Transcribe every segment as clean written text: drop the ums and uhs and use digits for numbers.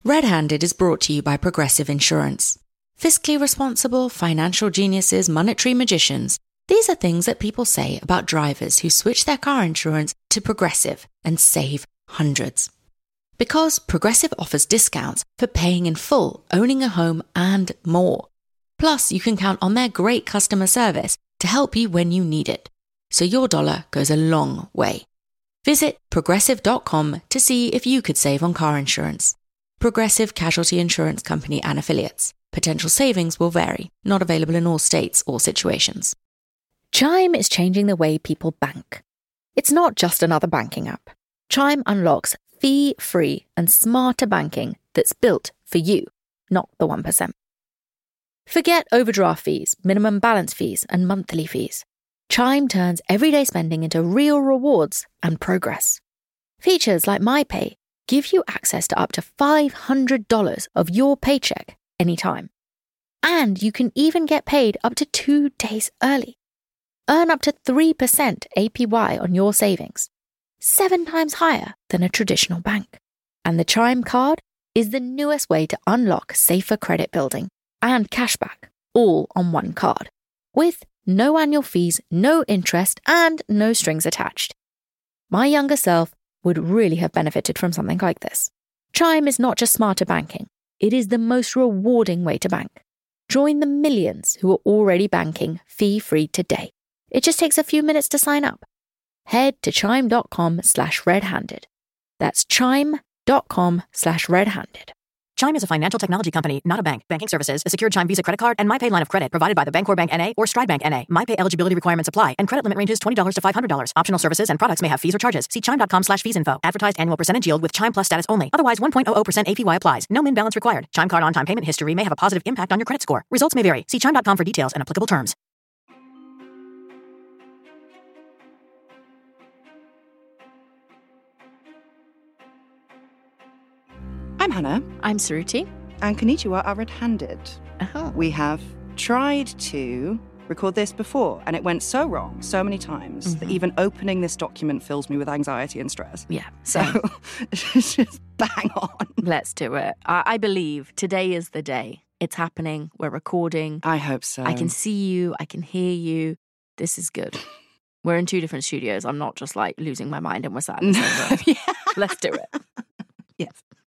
Red Handed is brought to you by Progressive Insurance. Fiscally responsible, financial geniuses, monetary magicians. These are things that people say about drivers who switch their car insurance to Progressive and save hundreds. Because Progressive offers discounts for paying in full, owning a home, and more. Plus, you can count on their great customer service to help you when you need it. So your dollar goes a long way. Visit progressive.com to see if you could save on car insurance. Progressive Casualty Insurance Company and Affiliates. Potential savings will vary. Not available in all states or situations. Chime is changing the way people bank. It's not just another banking app. Chime unlocks fee-free and smarter banking that's built for you, not the 1%. Forget overdraft fees, minimum balance fees, and monthly fees. Chime turns everyday spending into real rewards and progress. Features like MyPay give you access to up to $500 of your paycheck anytime. And you can even get paid up to 2 days early. Earn up to 3% APY on your savings, 7 times higher than a traditional bank. And the Chime card is the newest way to unlock safer credit building and cashback, all on one card, with no annual fees, no interest, and no strings attached. My younger self would really have benefited from something like this. Chime is not just smarter banking, it is the most rewarding way to bank. Join the millions who are already banking fee-free today. It just takes a few minutes to sign up. Head to chime.com/redhanded. That's chime.com/redhanded. Chime is a financial technology company, not a bank. Banking services, a secured Chime Visa credit card, and MyPay line of credit provided by the Bancorp Bank N.A. or Stride Bank N.A. MyPay eligibility requirements apply, and credit limit ranges $20 to $500. Optional services and products may have fees or charges. See chime.com/feesinfo. Advertised annual percentage yield with Chime Plus status only. Otherwise, 1.00% APY applies. No min balance required. Chime card on-time payment history may have a positive impact on your credit score. Results may vary. See chime.com for details and applicable terms. I'm Hannah. I'm Suruthi. And Konnichiwa are red-handed. Oh. We have tried to record this before, and it went so wrong so many times that even opening this document fills me with anxiety and stress. Yeah. So it's just bang on. Let's do it. I believe today is the day. It's happening. We're recording. I hope so. I can see you. I can hear you. This is good. We're in 2 different studios. I'm not just like losing my mind and we're sat in the same room. Yeah. Let's do it. Yes.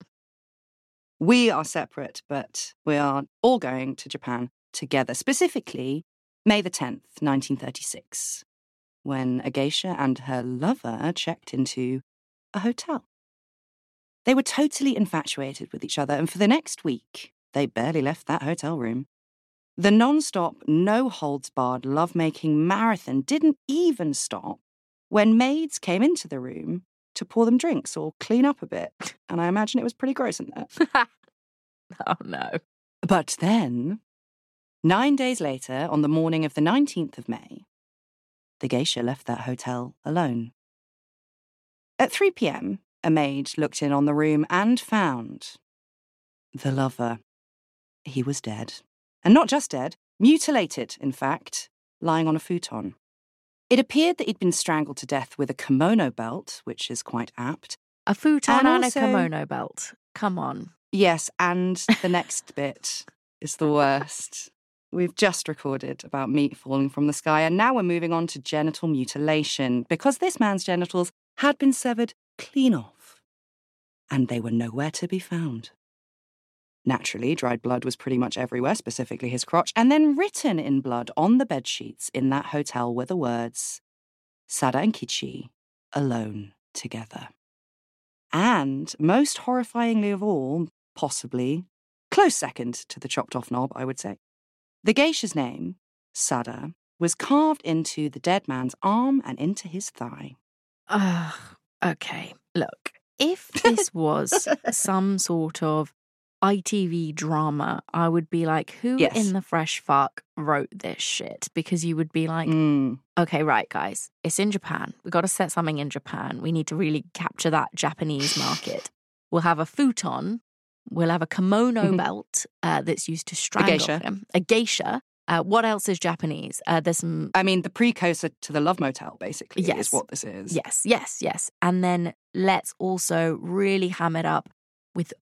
We are separate, but we are all going to Japan together, specifically May the 10th, 1936, when a geisha and her lover checked into a hotel. They were totally infatuated with each other, and for the next week, they barely left that hotel room. The non-stop, no-holds-barred lovemaking marathon didn't even stop when maids came into the room to pour them drinks or clean up a bit. And I imagine it was pretty gross in there. Oh, no. But then, 9 days later, on the morning of the 19th of May, the geisha left that hotel alone. At 3 p.m., a maid looked in on the room and found the lover. He was dead. And not just dead, mutilated, in fact, lying on a futon. It appeared that he'd been strangled to death with a kimono belt, which is quite apt. A futon and also, a kimono belt. Come on. Yes, and the next bit is the worst. We've just recorded about meat falling from the sky, and now we're moving on to genital mutilation, because this man's genitals had been severed clean off, and they were nowhere to be found. Naturally, dried blood was pretty much everywhere, specifically his crotch, and then written in blood on the bedsheets in that hotel were the words, Sada and Kichi, alone together. And, most horrifyingly of all, possibly, close second to the chopped-off knob, I would say, the geisha's name, Sada, was carved into the dead man's arm and into his thigh. Okay, look, if this was some sort of ITV drama, I would be like, who in the fresh fuck wrote this shit? Because you would be like, okay, right, guys, it's in Japan. We got to set something in Japan. We need to really capture that Japanese market. We'll have a futon. We'll have a kimono belt that's used to strangle him. A geisha. What else is Japanese? There's some... I mean, the precursor to the Love Motel, basically, is what this is. Yes. And then let's also really ham it up with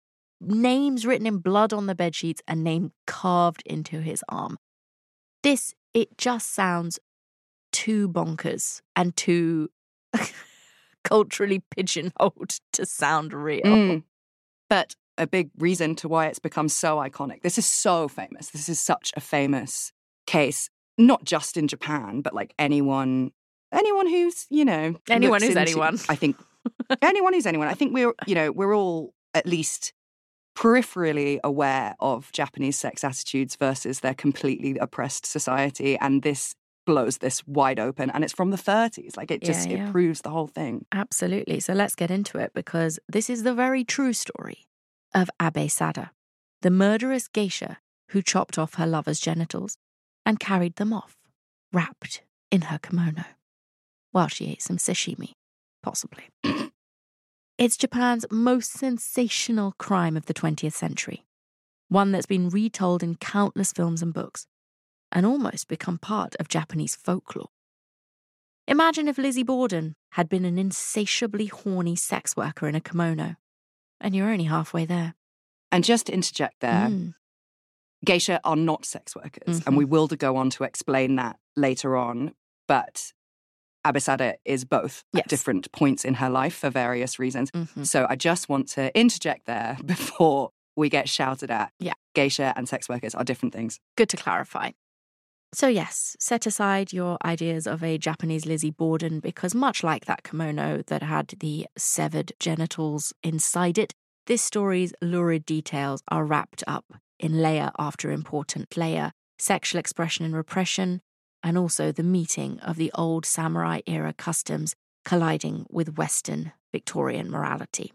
names written in blood on the bedsheets, a name carved into his arm. It just sounds too bonkers and too culturally pigeonholed to sound real. But a big reason to why it's become so iconic. This is so famous. This is such a famous case, not just in Japan, but like anyone who's, anyone who's anyone. I think anyone who's anyone. I think we're all at least peripherally aware of Japanese sex attitudes versus their completely oppressed society. And this blows this wide open. And it's from the 30s. Like it proves the whole thing. Absolutely. So let's get into it, because this is the very true story of Abe Sada, the murderous geisha who chopped off her lover's genitals and carried them off, wrapped in her kimono, while she ate some sashimi, possibly. It's Japan's most sensational crime of the 20th century, one that's been retold in countless films and books, and almost become part of Japanese folklore. Imagine if Lizzie Borden had been an insatiably horny sex worker in a kimono, and you're only halfway there. And just to interject there, geisha are not sex workers, and we will go on to explain that later on, but Abe Sada is both at different points in her life for various reasons. So I just want to interject there before we get shouted at. Yeah. Geisha and sex workers are different things. Good to clarify. So yes, set aside your ideas of a Japanese Lizzie Borden, because much like that kimono that had the severed genitals inside it, this story's lurid details are wrapped up in layer after important layer, sexual expression and repression, and also the meeting of the old samurai-era customs colliding with Western Victorian morality.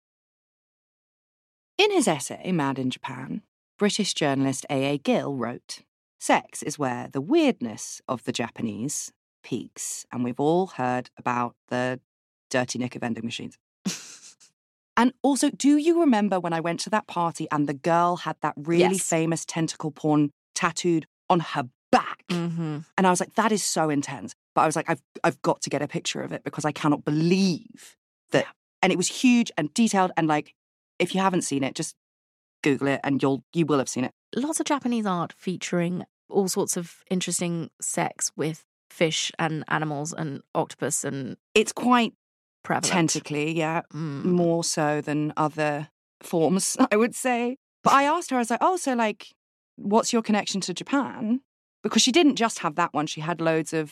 In his essay, Mad in Japan, British journalist A.A. Gill wrote, "Sex is where the weirdness of the Japanese peaks, and we've all heard about the dirty knicker vending machines." And also, do you remember when I went to that party and the girl had that really famous tentacle porn tattooed on her back? And I was like, that is so intense. But I was like, I've got to get a picture of it because I cannot believe that. Yeah. And it was huge and detailed. And like, if you haven't seen it, just Google it and you will have seen it. Lots of Japanese art featuring all sorts of interesting sex with fish and animals and octopus, and it's quite prevalent. Tentacly, more so than other forms, I would say. But I asked her, I was like, oh, so like, what's your connection to Japan? Because she didn't just have that one. She had loads of,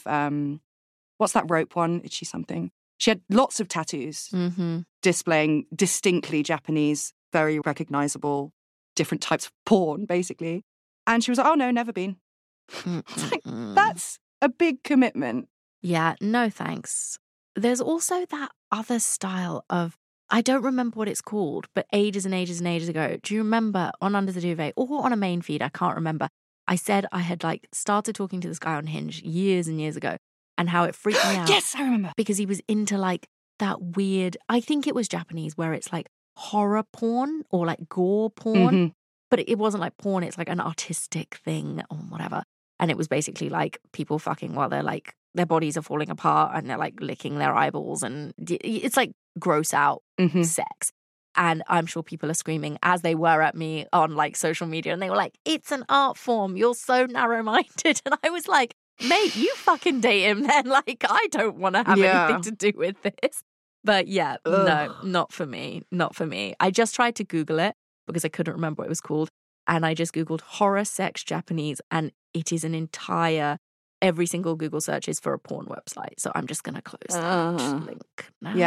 what's that rope one? Itchy something. She had lots of tattoos displaying distinctly Japanese, very recognizable, different types of porn, basically. And she was like, oh, no, never been. It's like, that's a big commitment. Yeah, no thanks. There's also that other style of, I don't remember what it's called, but ages and ages and ages ago, do you remember on Under the Duvet or on a main feed, I can't remember, I said I had like started talking to this guy on Hinge years and years ago, and how it freaked me out. Yes, I remember. Because he was into like that weird, I think it was Japanese, where it's like horror porn or like gore porn, but it wasn't like porn, it's like an artistic thing or whatever. And it was basically like people fucking while they're like, their bodies are falling apart and they're like licking their eyeballs, and it's like gross out sex. And I'm sure people are screaming, as they were at me on like social media, and they were like, it's an art form, you're so narrow-minded. And I was like, mate, you fucking date him then. Like, I don't want to have anything to do with this. But yeah, no, not for me. Not for me. I just tried to Google it because I couldn't remember what it was called. And I just Googled horror sex Japanese, and it is an entire, every single Google search is for a porn website. So I'm just going to close that link now.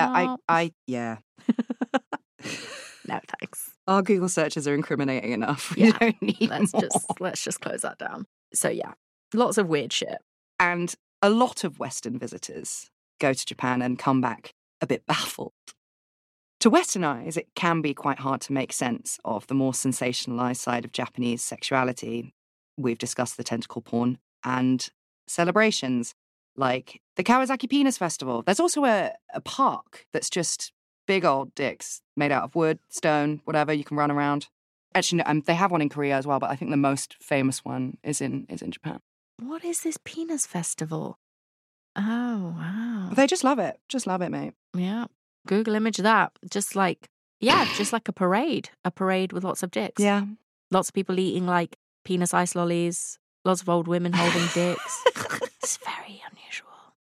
Yeah, No, thanks. Our Google searches are incriminating enough. We don't need let's just close that down. So yeah, lots of weird shit. And a lot of Western visitors go to Japan and come back a bit baffled. To Western eyes, it can be quite hard to make sense of the more sensationalized side of Japanese sexuality. We've discussed the tentacle porn and celebrations like the Kawasaki Penis Festival. There's also a park that's just big old dicks made out of wood, stone, whatever, you can run around. Actually, no, they have one in Korea as well, but I think the most famous one is in Japan. What is this penis festival? Oh, wow. They just love it. Just love it, mate. Yeah. Google image that. Just like Yeah, just like a parade with lots of dicks. Yeah. Lots of people eating like penis ice lollies, lots of old women holding dicks. It's very unusual.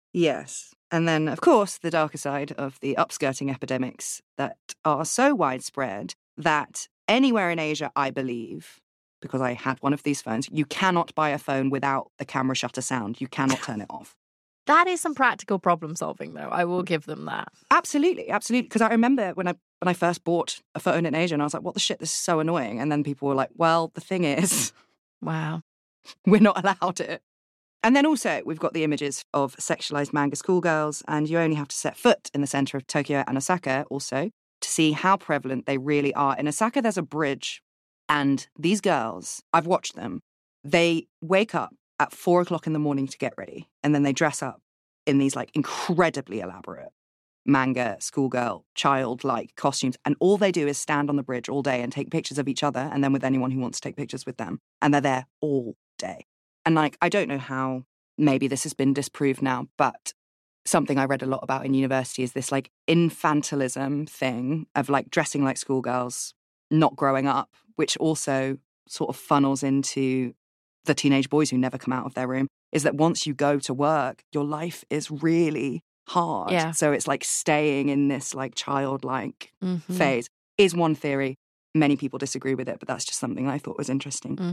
Yes. And then, of course, the darker side of the upskirting epidemics that are so widespread that anywhere in Asia, I believe, because I had one of these phones, you cannot buy a phone without the camera shutter sound. You cannot turn it off. That is some practical problem solving, though. I will give them that. Absolutely, absolutely. Because I remember when I first bought a phone in Asia and I was like, what the shit, this is so annoying. And then people were like, well, the thing is, wow, we're not allowed it. And then also we've got the images of sexualized manga schoolgirls, and you only have to set foot in the center of Tokyo and Osaka also to see how prevalent they really are. In Osaka, there's a bridge, and these girls, I've watched them, they wake up at 4 o'clock in the morning to get ready, and then they dress up in these like incredibly elaborate manga schoolgirl childlike costumes, and all they do is stand on the bridge all day and take pictures of each other and then with anyone who wants to take pictures with them, and they're there all day. And like, I don't know how, maybe this has been disproved now, but something I read a lot about in university is this like infantilism thing of like dressing like schoolgirls, not growing up, which also sort of funnels into the teenage boys who never come out of their room, is that once you go to work, your life is really hard. Yeah. So it's like staying in this like childlike phase is one theory. Many people disagree with it, but that's just something I thought was interesting.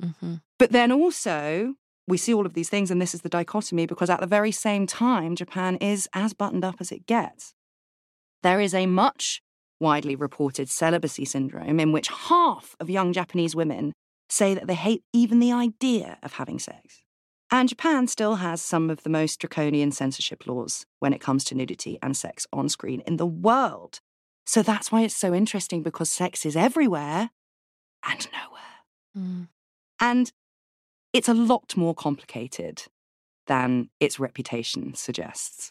But then also, we see all of these things, and this is the dichotomy, because at the very same time, Japan is as buttoned up as it gets. There is a much widely reported celibacy syndrome in which half of young Japanese women say that they hate even the idea of having sex. And Japan still has some of the most draconian censorship laws when it comes to nudity and sex on screen in the world. So that's why it's so interesting, because sex is everywhere and nowhere. And it's a lot more complicated than its reputation suggests.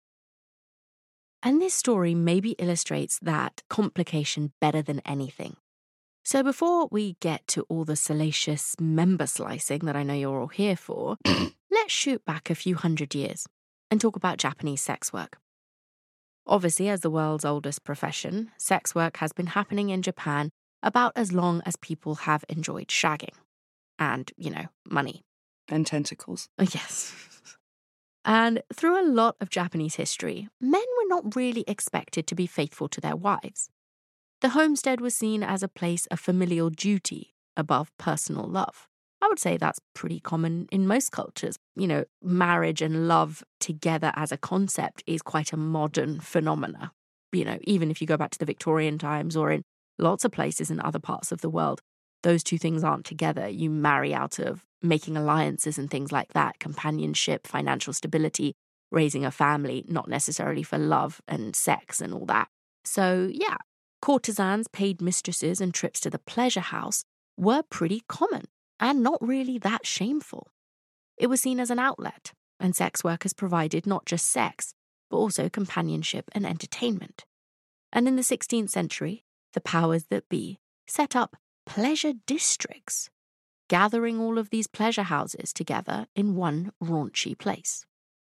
And this story maybe illustrates that complication better than anything. So before we get to all the salacious member slicing that I know you're all here for, let's shoot back a few hundred years and talk about Japanese sex work. Obviously, as the world's oldest profession, sex work has been happening in Japan about as long as people have enjoyed shagging. And, money. And tentacles. Yes. And through a lot of Japanese history, men were not really expected to be faithful to their wives. The homestead was seen as a place of familial duty above personal love. I would say that's pretty common in most cultures. Marriage and love together as a concept is quite a modern phenomena. Even if you go back to the Victorian times or in lots of places in other parts of the world, those two things aren't together. You marry out of making alliances and things like that, companionship, financial stability, raising a family, not necessarily for love and sex and all that. So, yeah, courtesans, paid mistresses, and trips to the pleasure house were pretty common and not really that shameful. It was seen as an outlet, and sex workers provided not just sex, but also companionship and entertainment. And in the 16th century, the powers that be set up pleasure districts, gathering all of these pleasure houses together in one raunchy place.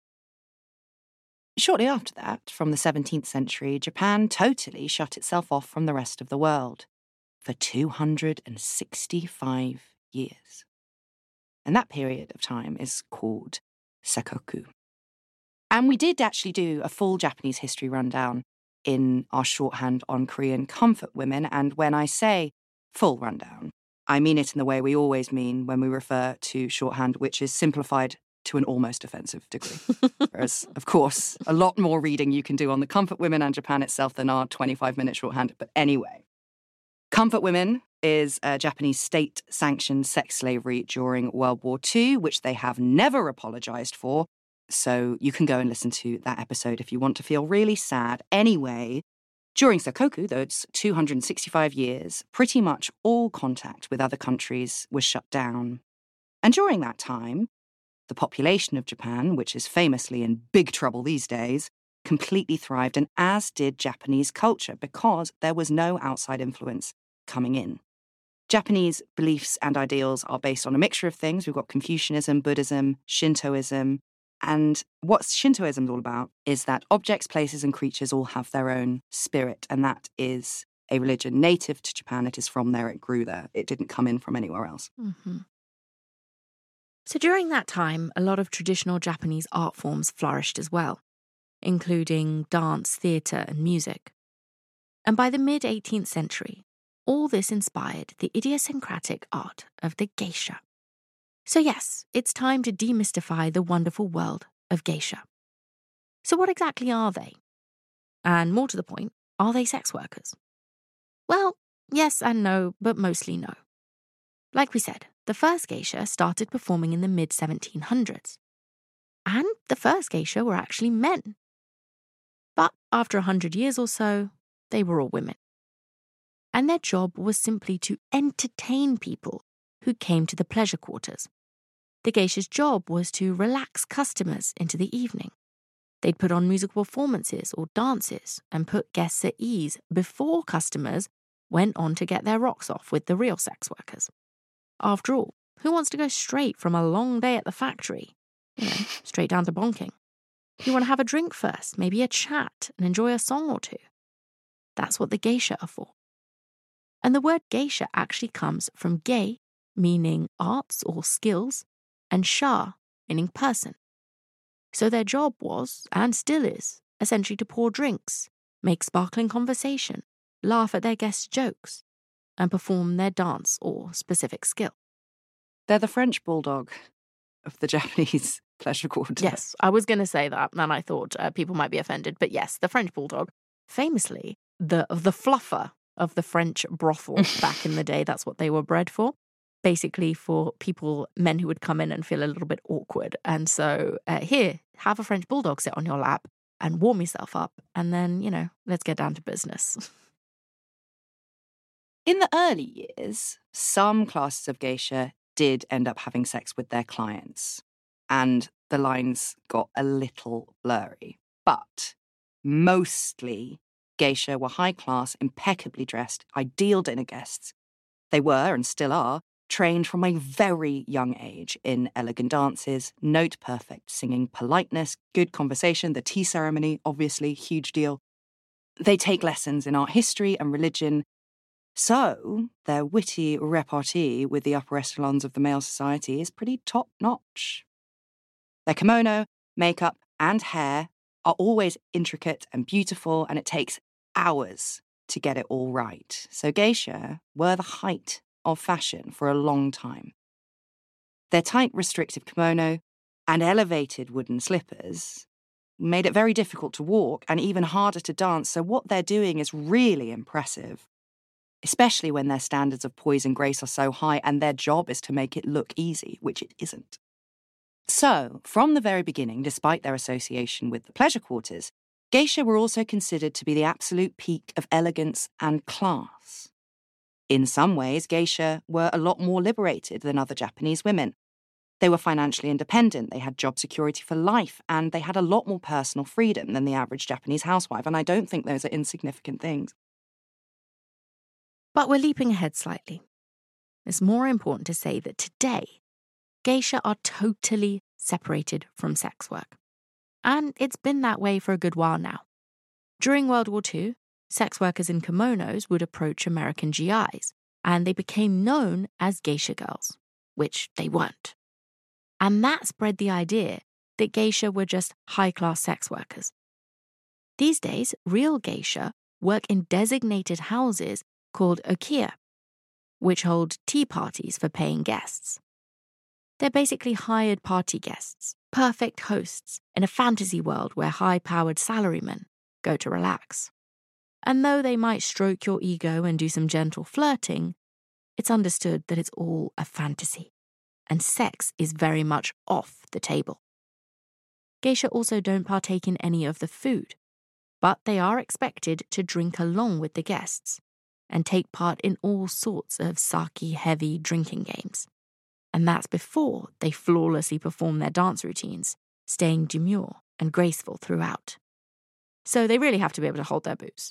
Shortly after that, from the 17th century, Japan totally shut itself off from the rest of the world for 265 years. And that period of time is called Sakoku. And we did actually do a full Japanese history rundown in our shorthand on Korean comfort women, and when I say full rundown, I mean it in the way we always mean when we refer to shorthand, which is simplified to an almost offensive degree. Whereas, of course, a lot more reading you can do on the comfort women and Japan itself than our 25-minute shorthand. But anyway, comfort women is a Japanese state-sanctioned sex slavery during World War II, which they have never apologized for. So you can go and listen to that episode if you want to feel really sad. Anyway, during Sakoku, those 265 years, pretty much all contact with other countries was shut down. And during that time, the population of Japan, which is famously in big trouble these days, completely thrived, and as did Japanese culture, because there was no outside influence coming in. Japanese beliefs and ideals are based on a mixture of things. We've got Confucianism, Buddhism, Shintoism. And what Shintoism is all about is that objects, places, and creatures all have their own spirit, and that is a religion native to Japan. It is from there, it grew there. It didn't come in from anywhere else. Mm-hmm. So during that time, a lot of traditional Japanese art forms flourished as well, including dance, theatre, and music. And by the mid-18th century, all this inspired the idiosyncratic art of the geisha. So yes, it's time to demystify the wonderful world of geisha. So what exactly are they? And more to the point, are they sex workers? Well, yes and no, but mostly no. Like we said, the first geisha started performing in the mid-1700s. And the first geisha were actually men. But after 100 years or so, they were all women. And their job was simply to entertain people who came to the pleasure quarters. The geisha's job was to relax customers into the evening. They'd put on musical performances or dances and put guests at ease before customers went on to get their rocks off with the real sex workers. After all, who wants to go straight from a long day at the factory, straight down to bonking? You want to have a drink first, maybe a chat, and enjoy a song or two. That's what the geisha are for. And the word geisha actually comes from gei, meaning arts or skills, and sha, meaning person. So their job was, and still is, essentially to pour drinks, make sparkling conversation, laugh at their guests' jokes, and perform their dance or specific skill. They're the French bulldog of the Japanese pleasure quarter. Yes, I was going to say that, and I thought people might be offended. But yes, the French bulldog, famously the fluffer of the French brothel back in the day. That's what they were bred for. Basically for men who would come in and feel a little bit awkward. And so here, have a French bulldog sit on your lap and warm yourself up. And then, let's get down to business. In the early years, some classes of geisha did end up having sex with their clients. And the lines got a little blurry. But mostly, geisha were high-class, impeccably dressed, ideal dinner guests. They were, and still are, trained from a very young age in elegant dances, note-perfect singing, politeness, good conversation, the tea ceremony, obviously, huge deal. They take lessons in art history and religion, so their witty repartee with the upper echelons of the male society is pretty top-notch. Their kimono, makeup, and hair are always intricate and beautiful, and it takes hours to get it all right. So geisha were the height of fashion for a long time. Their tight, restrictive kimono and elevated wooden slippers made it very difficult to walk and even harder to dance, so what they're doing is really impressive, especially when their standards of poise and grace are so high and their job is to make it look easy, which it isn't. So, from the very beginning, despite their association with the pleasure quarters, geisha were also considered to be the absolute peak of elegance and class. In some ways, geisha were a lot more liberated than other Japanese women. They were financially independent, they had job security for life, and they had a lot more personal freedom than the average Japanese housewife, and I don't think those are insignificant things. But we're leaping ahead slightly. It's more important to say that today, geisha are totally separated from sex work. And it's been that way for a good while now. During World War II, sex workers in kimonos would approach American GIs, and they became known as geisha girls, which they weren't. And that spread the idea that geisha were just high-class sex workers. These days, real geisha work in designated houses called okiya, which hold tea parties for paying guests. They're basically hired party guests, perfect hosts in a fantasy world where high-powered salarymen go to relax. And though they might stroke your ego and do some gentle flirting, it's understood that it's all a fantasy, and sex is very much off the table. Geisha also don't partake in any of the food, but they are expected to drink along with the guests and take part in all sorts of sake-heavy drinking games. And that's before they flawlessly perform their dance routines, staying demure and graceful throughout. So they really have to be able to hold their booze.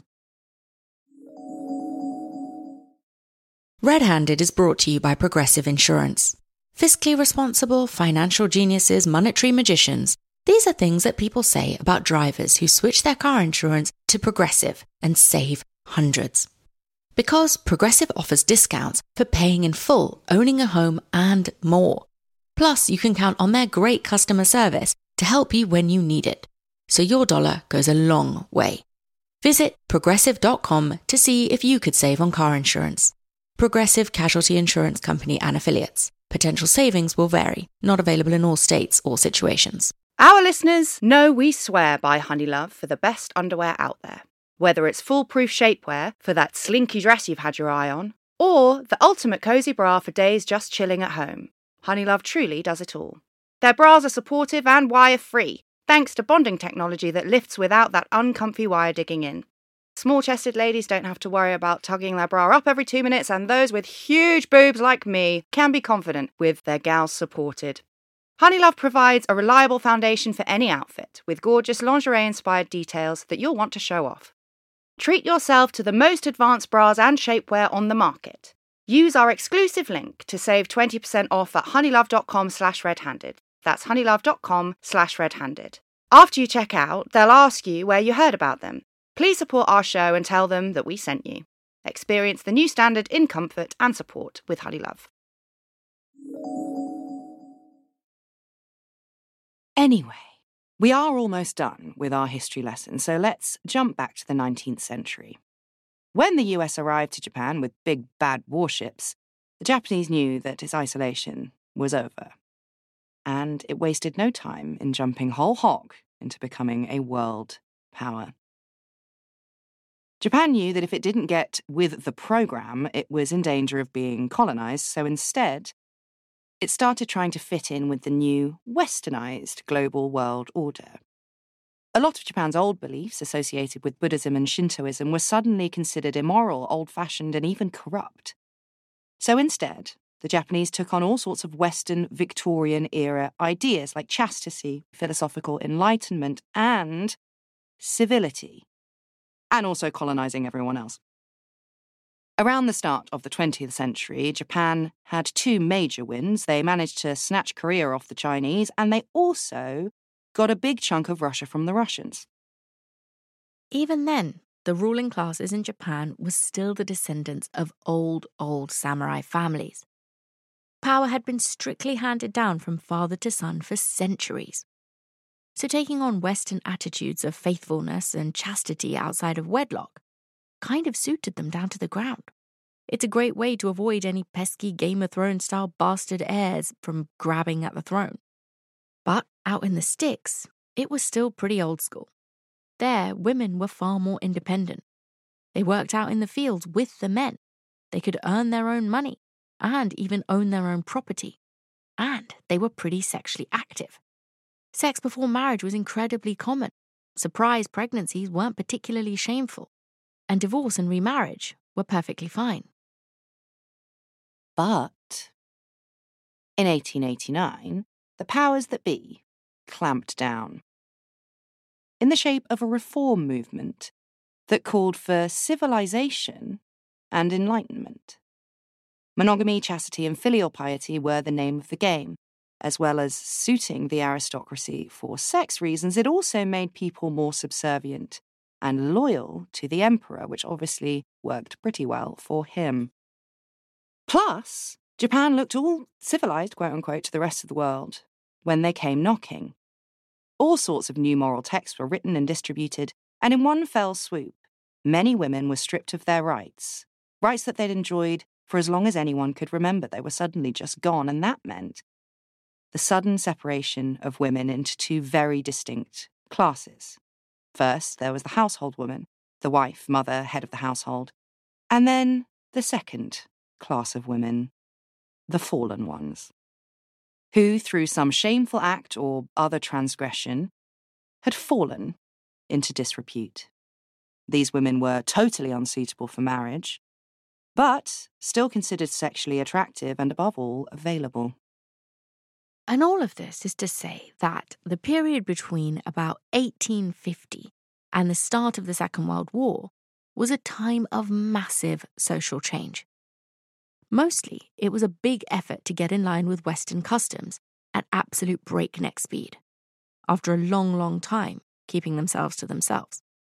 Red Handed is brought to you by Progressive Insurance. Fiscally responsible, financial geniuses, monetary magicians. These are things that people say about drivers who switch their car insurance to Progressive and save hundreds. Because Progressive offers discounts for paying in full, owning a home, and more. Plus, you can count on their great customer service to help you when you need it. So your dollar goes a long way. Visit Progressive.com to see if you could save on car insurance. Progressive Casualty Insurance Company and Affiliates. Potential savings will vary. Not available in all states or situations. Our listeners know we swear by Honeylove for the best underwear out there. Whether it's foolproof shapewear for that slinky dress you've had your eye on, or the ultimate cozy bra for days just chilling at home, Honeylove truly does it all. Their bras are supportive and wire-free, thanks to bonding technology that lifts without that uncomfy wire digging in. Small-chested ladies don't have to worry about tugging their bra up every 2 minutes, and those with huge boobs like me can be confident with their gals supported. Honeylove provides a reliable foundation for any outfit, with gorgeous lingerie-inspired details that you'll want to show off. Treat yourself to the most advanced bras and shapewear on the market. Use our exclusive link to save 20% off at honeylove.com/redhanded. That's honeylove.com/redhanded. After you check out, they'll ask you where you heard about them. Please support our show and tell them that we sent you. Experience the new standard in comfort and support with Honeylove. Anyway, we are almost done with our history lesson, so let's jump back to the 19th century. When the US arrived to Japan with big bad warships, the Japanese knew that its isolation was over. And it wasted no time in jumping whole hog into becoming a world power. Japan knew that if it didn't get with the program, it was in danger of being colonized, so instead, it started trying to fit in with the new, westernized global world order. A lot of Japan's old beliefs associated with Buddhism and Shintoism were suddenly considered immoral, old-fashioned, and even corrupt. So instead, the Japanese took on all sorts of Western Victorian-era ideas like chastity, philosophical enlightenment, and civility, and also colonizing everyone else. Around the start of the 20th century, Japan had two major wins. They managed to snatch Korea off the Chinese, and they also got a big chunk of Russia from the Russians. Even then, the ruling classes in Japan was still the descendants of old samurai families. Power had been strictly handed down from father to son for centuries. So taking on Western attitudes of faithfulness and chastity outside of wedlock kind of suited them down to the ground. It's a great way to avoid any pesky Game of Thrones-style bastard heirs from grabbing at the throne. But out in the sticks, it was still pretty old school. There, women were far more independent. They worked out in the fields with the men. They could earn their own money and even own their own property. And they were pretty sexually active. Sex before marriage was incredibly common. Surprise pregnancies weren't particularly shameful. And divorce and remarriage were perfectly fine. But in 1889, the powers that be clamped down in the shape of a reform movement that called for civilization and enlightenment. Monogamy, chastity, and filial piety were the name of the game. As well as suiting the aristocracy for sex reasons, it also made people more subservient and loyal to the emperor, which obviously worked pretty well for him. Plus, Japan looked all civilized, quote-unquote, to the rest of the world when they came knocking. All sorts of new moral texts were written and distributed, and in one fell swoop, many women were stripped of their rights that they'd enjoyed for as long as anyone could remember. They were suddenly just gone, and that meant the sudden separation of women into two very distinct classes. First, there was the household woman, the wife, mother, head of the household, and then the second class of women, the fallen ones, who, through some shameful act or other transgression, had fallen into disrepute. These women were totally unsuitable for marriage, but still considered sexually attractive and, above all, available. And all of this is to say that the period between about 1850 and the start of the Second World War was a time of massive social change. Mostly, it was a big effort to get in line with Western customs at absolute breakneck speed, after a long time keeping themselves to themselves.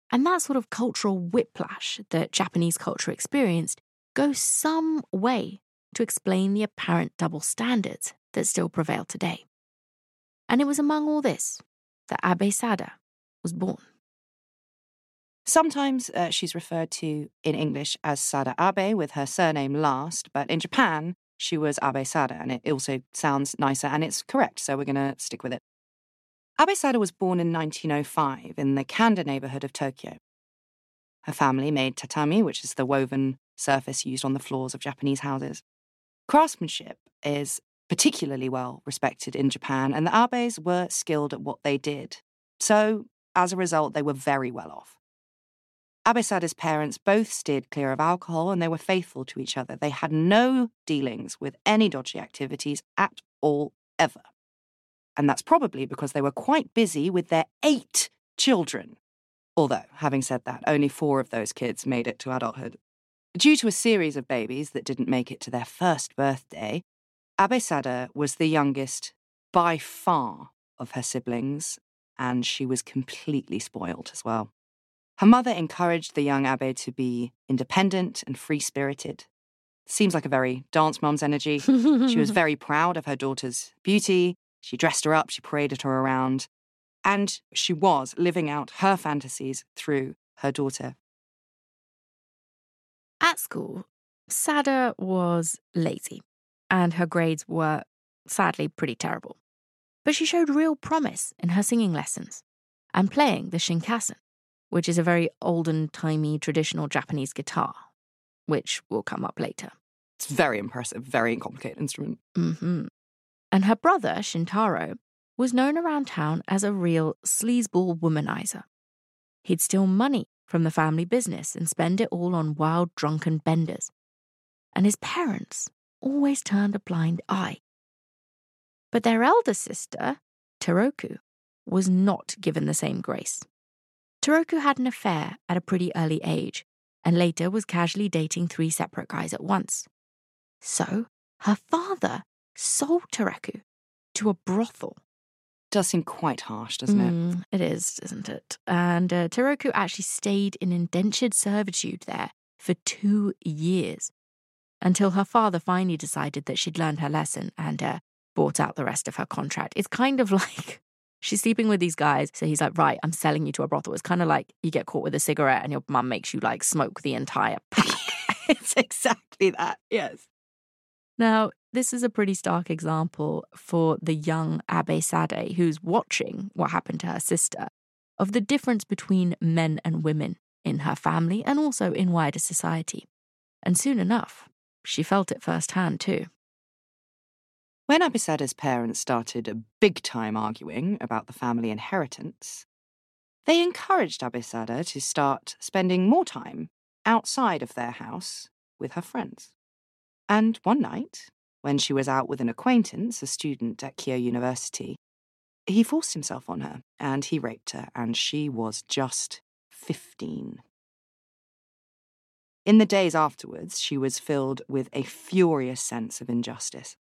And that sort of cultural whiplash that Japanese culture experienced goes some way to explain the apparent double standards that still prevail today. And it was among all this that Abe Sada was born. Sometimes she's referred to in English as Sada Abe with her surname last, but in Japan, she was Abe Sada, and it also sounds nicer and it's correct, so we're going to stick with it. Abe Sada was born in 1905 in the Kanda neighborhood of Tokyo. Her family made tatami, which is the woven surface used on the floors of Japanese houses. Craftsmanship is particularly well respected in Japan, and the Abes were skilled at what they did. So, as a result, they were very well off. Abe Sada's parents both steered clear of alcohol, and they were faithful to each other. They had no dealings with any dodgy activities at all, ever. And that's probably because they were quite busy with their 8 children. Although, having said that, only 4 of those kids made it to adulthood. Due to a series of babies that didn't make it to their first birthday, Abe Sada was the youngest by far of her siblings, and she was completely spoiled as well. Her mother encouraged the young Abe to be independent and free-spirited. Seems like a very dance mom's energy. She was very proud of her daughter's beauty. She dressed her up, she paraded her around, and she was living out her fantasies through her daughter. At school, Sada was lazy, and her grades were, sadly, pretty terrible. But she showed real promise in her singing lessons and playing the shinkasen, which is a very olden-timey traditional Japanese guitar, which will come up later. It's very impressive, very complicated instrument. Mm-hmm. And her brother, Shintaro, was known around town as a real sleazeball womanizer. He'd steal money from the family business and spend it all on wild, drunken benders. And his parents always turned a blind eye. But their elder sister, Teroku, was not given the same grace. Teroku had an affair at a pretty early age and later was casually dating 3 separate guys at once. So her father sold Teroku to a brothel. Does seem quite harsh, doesn't it? It is, isn't it? And Teroku actually stayed in indentured servitude there for 2 years until her father finally decided that she'd learned her lesson and bought out the rest of her contract. It's kind of like she's sleeping with these guys, so he's like, right, I'm selling you to a brothel. It's kind of like you get caught with a cigarette and your mum makes you like smoke the entire pack. It's exactly that, yes. Now, this is a pretty stark example for the young Abe Sada who's watching what happened to her sister of the difference between men and women in her family and also in wider society. And soon enough, she felt it firsthand too. When Abe Sada's parents started big-time arguing about the family inheritance, they encouraged Abe Sada to start spending more time outside of their house with her friends. And one night, when she was out with an acquaintance, a student at Keio University, he forced himself on her and he raped her, and she was just 15. In the days afterwards, she was filled with a furious sense of injustice,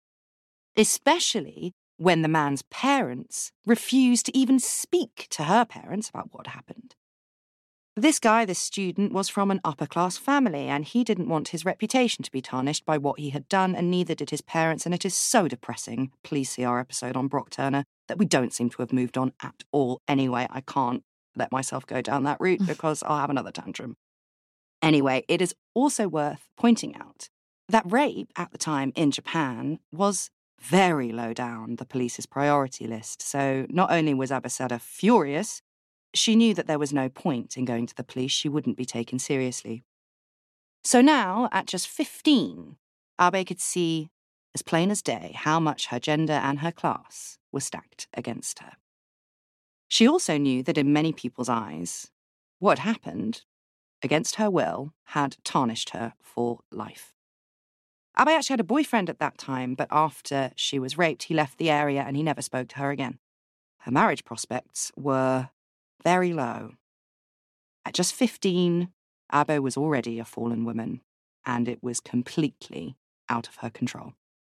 especially when the man's parents refused to even speak to her parents about what happened. This guy, this student, was from an upper-class family, and he didn't want his reputation to be tarnished by what he had done, and neither did his parents, and it is so depressing, please see our episode on Brock Turner, that we don't seem to have moved on at all. Anyway, I can't let myself go down that route because I'll have another tantrum. Anyway, it is also worth pointing out that rape at the time in Japan was very low down the police's priority list, so not only was Abe Sada furious, she knew that there was no point in going to the police. She wouldn't be taken seriously. So now, at just 15, Abe could see as plain as day how much her gender and her class were stacked against her. She also knew that in many people's eyes, what happened, against her will, had tarnished her for life. Abe actually had a boyfriend at that time, but after she was raped, he left the area and he never spoke to her again. Her marriage prospects were very low. At just 15, Abe was already a fallen woman, and it was completely out of her control.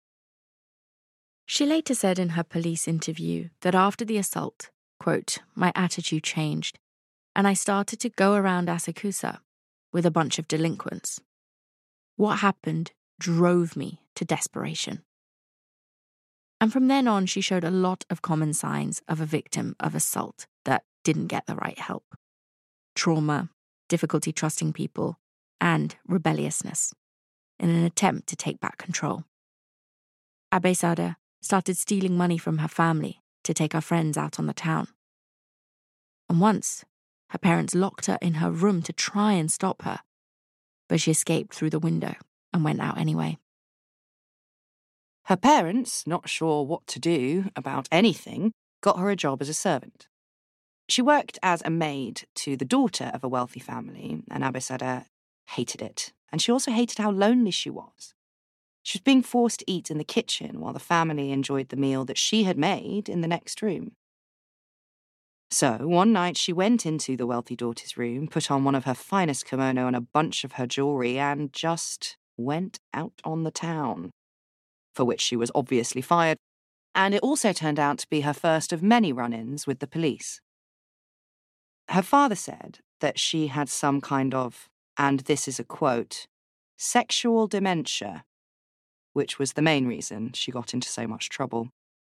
She later said in her police interview that after the assault, quote, "My attitude changed. and I started to go around Asakusa with a bunch of delinquents. What happened drove me to desperation. And from then on, she showed a lot of common signs of a victim of assault that didn't get the right help. Trauma, difficulty trusting people, and rebelliousness in an attempt to take back control. Abesada started stealing money from her family to take her friends out on the town. And once, her parents locked her in her room to try and stop her, but she escaped through the window and went out anyway. Her parents, not sure what to do about anything, got her a job as a servant. She worked as a maid to the daughter of a wealthy family, and Abesada hated it, and she also hated how lonely she was. She was being forced to eat in the kitchen while the family enjoyed the meal that she had made in the next room. So, one night she went into the wealthy daughter's room, put on one of her finest kimono and a bunch of her jewellery, and just went out on the town, for which she was obviously fired, and it also turned out to be her first of many run-ins with the police. Her father said that she had some kind of, and this is a quote, sexual dementia, which was the main reason she got into so much trouble.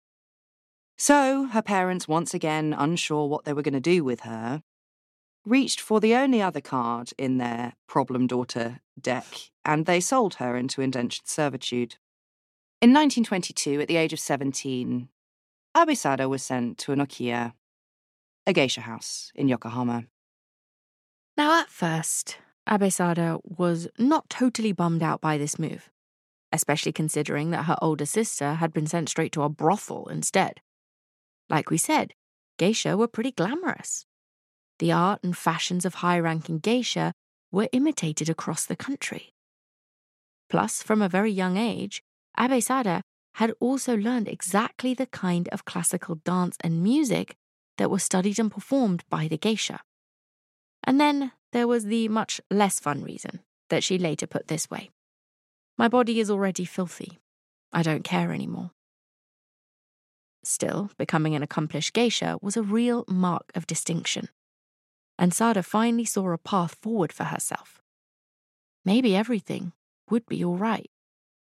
So, her parents, once again unsure what they were going to do with her, reached for the only other card in their problem daughter deck, and they sold her into indentured servitude. In 1922, at the age of 17, Abesada was sent to Enokiya, a geisha house in Yokohama. Now, at first, Abesada was not totally bummed out by this move, especially considering that her older sister had been sent straight to a brothel instead. Like we said, geisha were pretty glamorous. The art and fashions of high-ranking geisha were imitated across the country. Plus, from a very young age, Abesada had also learned exactly the kind of classical dance and music that were studied and performed by the geisha. And then there was the much less fun reason that she later put this way: "My body is already filthy. I don't care anymore." Still, becoming an accomplished geisha was a real mark of distinction, and Sada finally saw a path forward for herself. Maybe everything would be all right.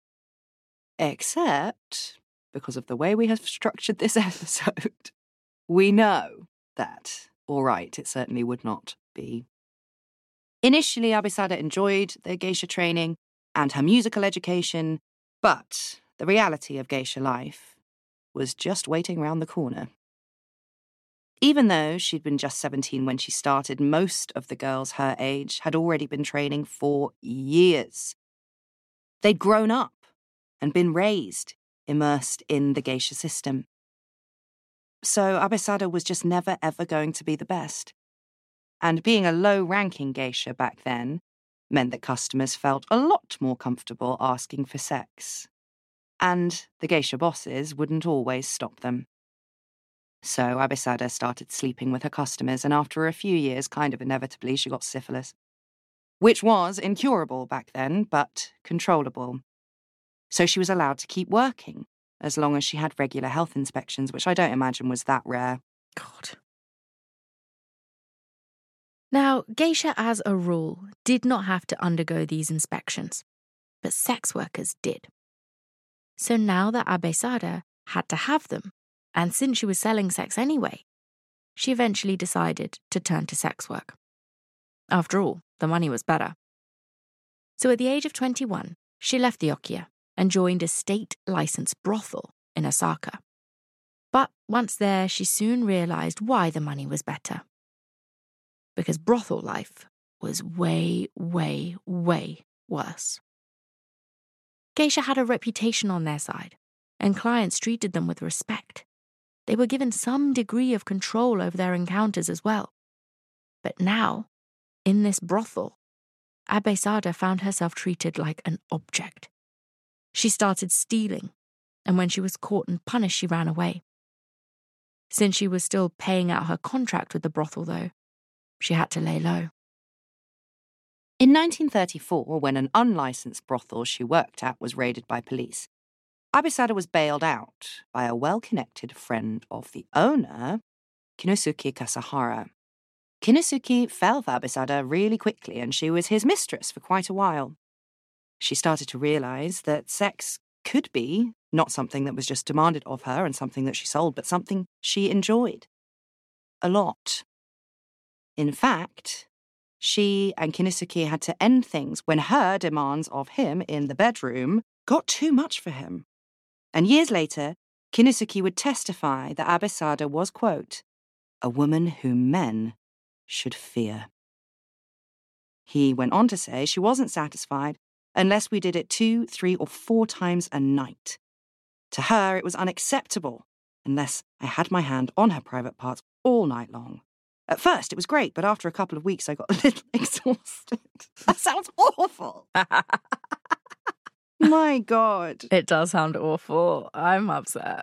Except, because of the way we have structured this episode, we know that, all right, it certainly would not be. Initially, Abesada enjoyed the geisha training and her musical education, but the reality of geisha life was just waiting round the corner. Even though she'd been just 17 when she started, most of the girls her age had already been training for years. They'd grown up and been raised, immersed in the geisha system. So Abesada was just never ever going to be the best. And being a low-ranking geisha back then meant that customers felt a lot more comfortable asking for sex. And the geisha bosses wouldn't always stop them. So Abesada started sleeping with her customers, and after a few years, kind of inevitably, she got syphilis. Which was incurable back then, but controllable. So she was allowed to keep working, as long as she had regular health inspections, which I don't imagine was that rare. God. Now, geisha as a rule did not have to undergo these inspections, but sex workers did. So now that Abesada had to have them, and since she was selling sex anyway, she eventually decided to turn to sex work. After all, the money was better. So at the age of 21, she left the Okiya and joined a state-licensed brothel in Osaka. But once there, she soon realized why the money was better. Because brothel life was way, way, way worse. Geisha had a reputation on their side, and clients treated them with respect. They were given some degree of control over their encounters as well. But now, in this brothel, Abesada found herself treated like an object. She started stealing, and when she was caught and punished, she ran away. Since she was still paying out her contract with the brothel, though, she had to lay low. In 1934, when an unlicensed brothel she worked at was raided by police, Abesada was bailed out by a well-connected friend of the owner, Kinosuke Kasahara. Kinosuke fell for Abisada really quickly, and she was his mistress for quite a while. She started to realise that sex could be not something that was just demanded of her and something that she sold, but something she enjoyed a lot. In fact, she and Kinosuke had to end things when her demands of him in the bedroom got too much for him. And years later, Kinosuke would testify that Abisada was, quote, a woman whom men should fear. He went on to say she wasn't satisfied unless we did it 2, 3, or 4 times a night. To her, it was unacceptable unless I had my hand on her private parts all night long. At first, it was great, but after a couple of weeks, I got a little exhausted. That sounds awful. My God. It does sound awful. I'm upset.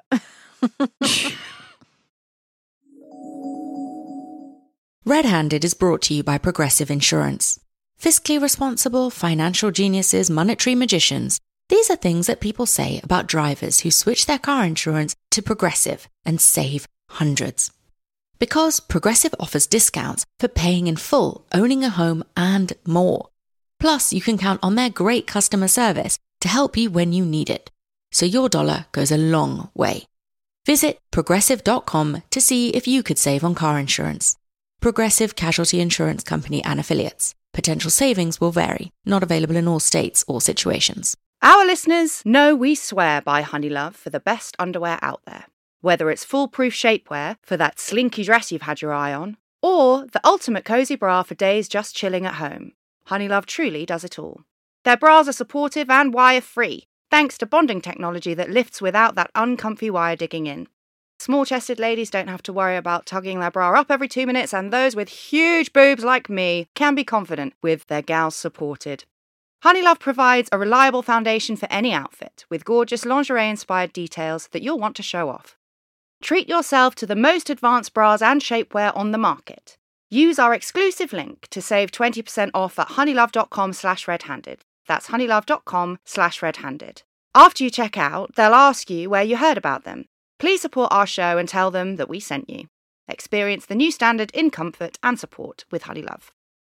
Red-Handed is brought to you by Progressive Insurance. Fiscally responsible, financial geniuses, monetary magicians. These are things that people say about drivers who switch their car insurance to Progressive and save hundreds. Because Progressive offers discounts for paying in full, owning a home, and more. Plus, you can count on their great customer service to help you when you need it. So your dollar goes a long way. Visit progressive.com to see if you could save on car insurance. Progressive Casualty Insurance Company and Affiliates. Potential savings will vary. Not available in all states or situations. Our listeners know we swear by Honeylove for the best underwear out there. Whether it's foolproof shapewear for that slinky dress you've had your eye on, or the ultimate cozy bra for days just chilling at home, Honeylove truly does it all. Their bras are supportive and wire-free, thanks to bonding technology that lifts without that uncomfy wire digging in. Small-chested ladies don't have to worry about tugging their bra up every 2 minutes, and those with huge boobs like me can be confident with their gals supported. Honeylove provides a reliable foundation for any outfit, with gorgeous lingerie-inspired details that you'll want to show off. Treat yourself to the most advanced bras and shapewear on the market. Use our exclusive link to save 20% off at honeylove.com/redhanded. That's honeylove.com/redhanded. After you check out, they'll ask you where you heard about them. Please support our show and tell them that we sent you. Experience the new standard in comfort and support with Honeylove.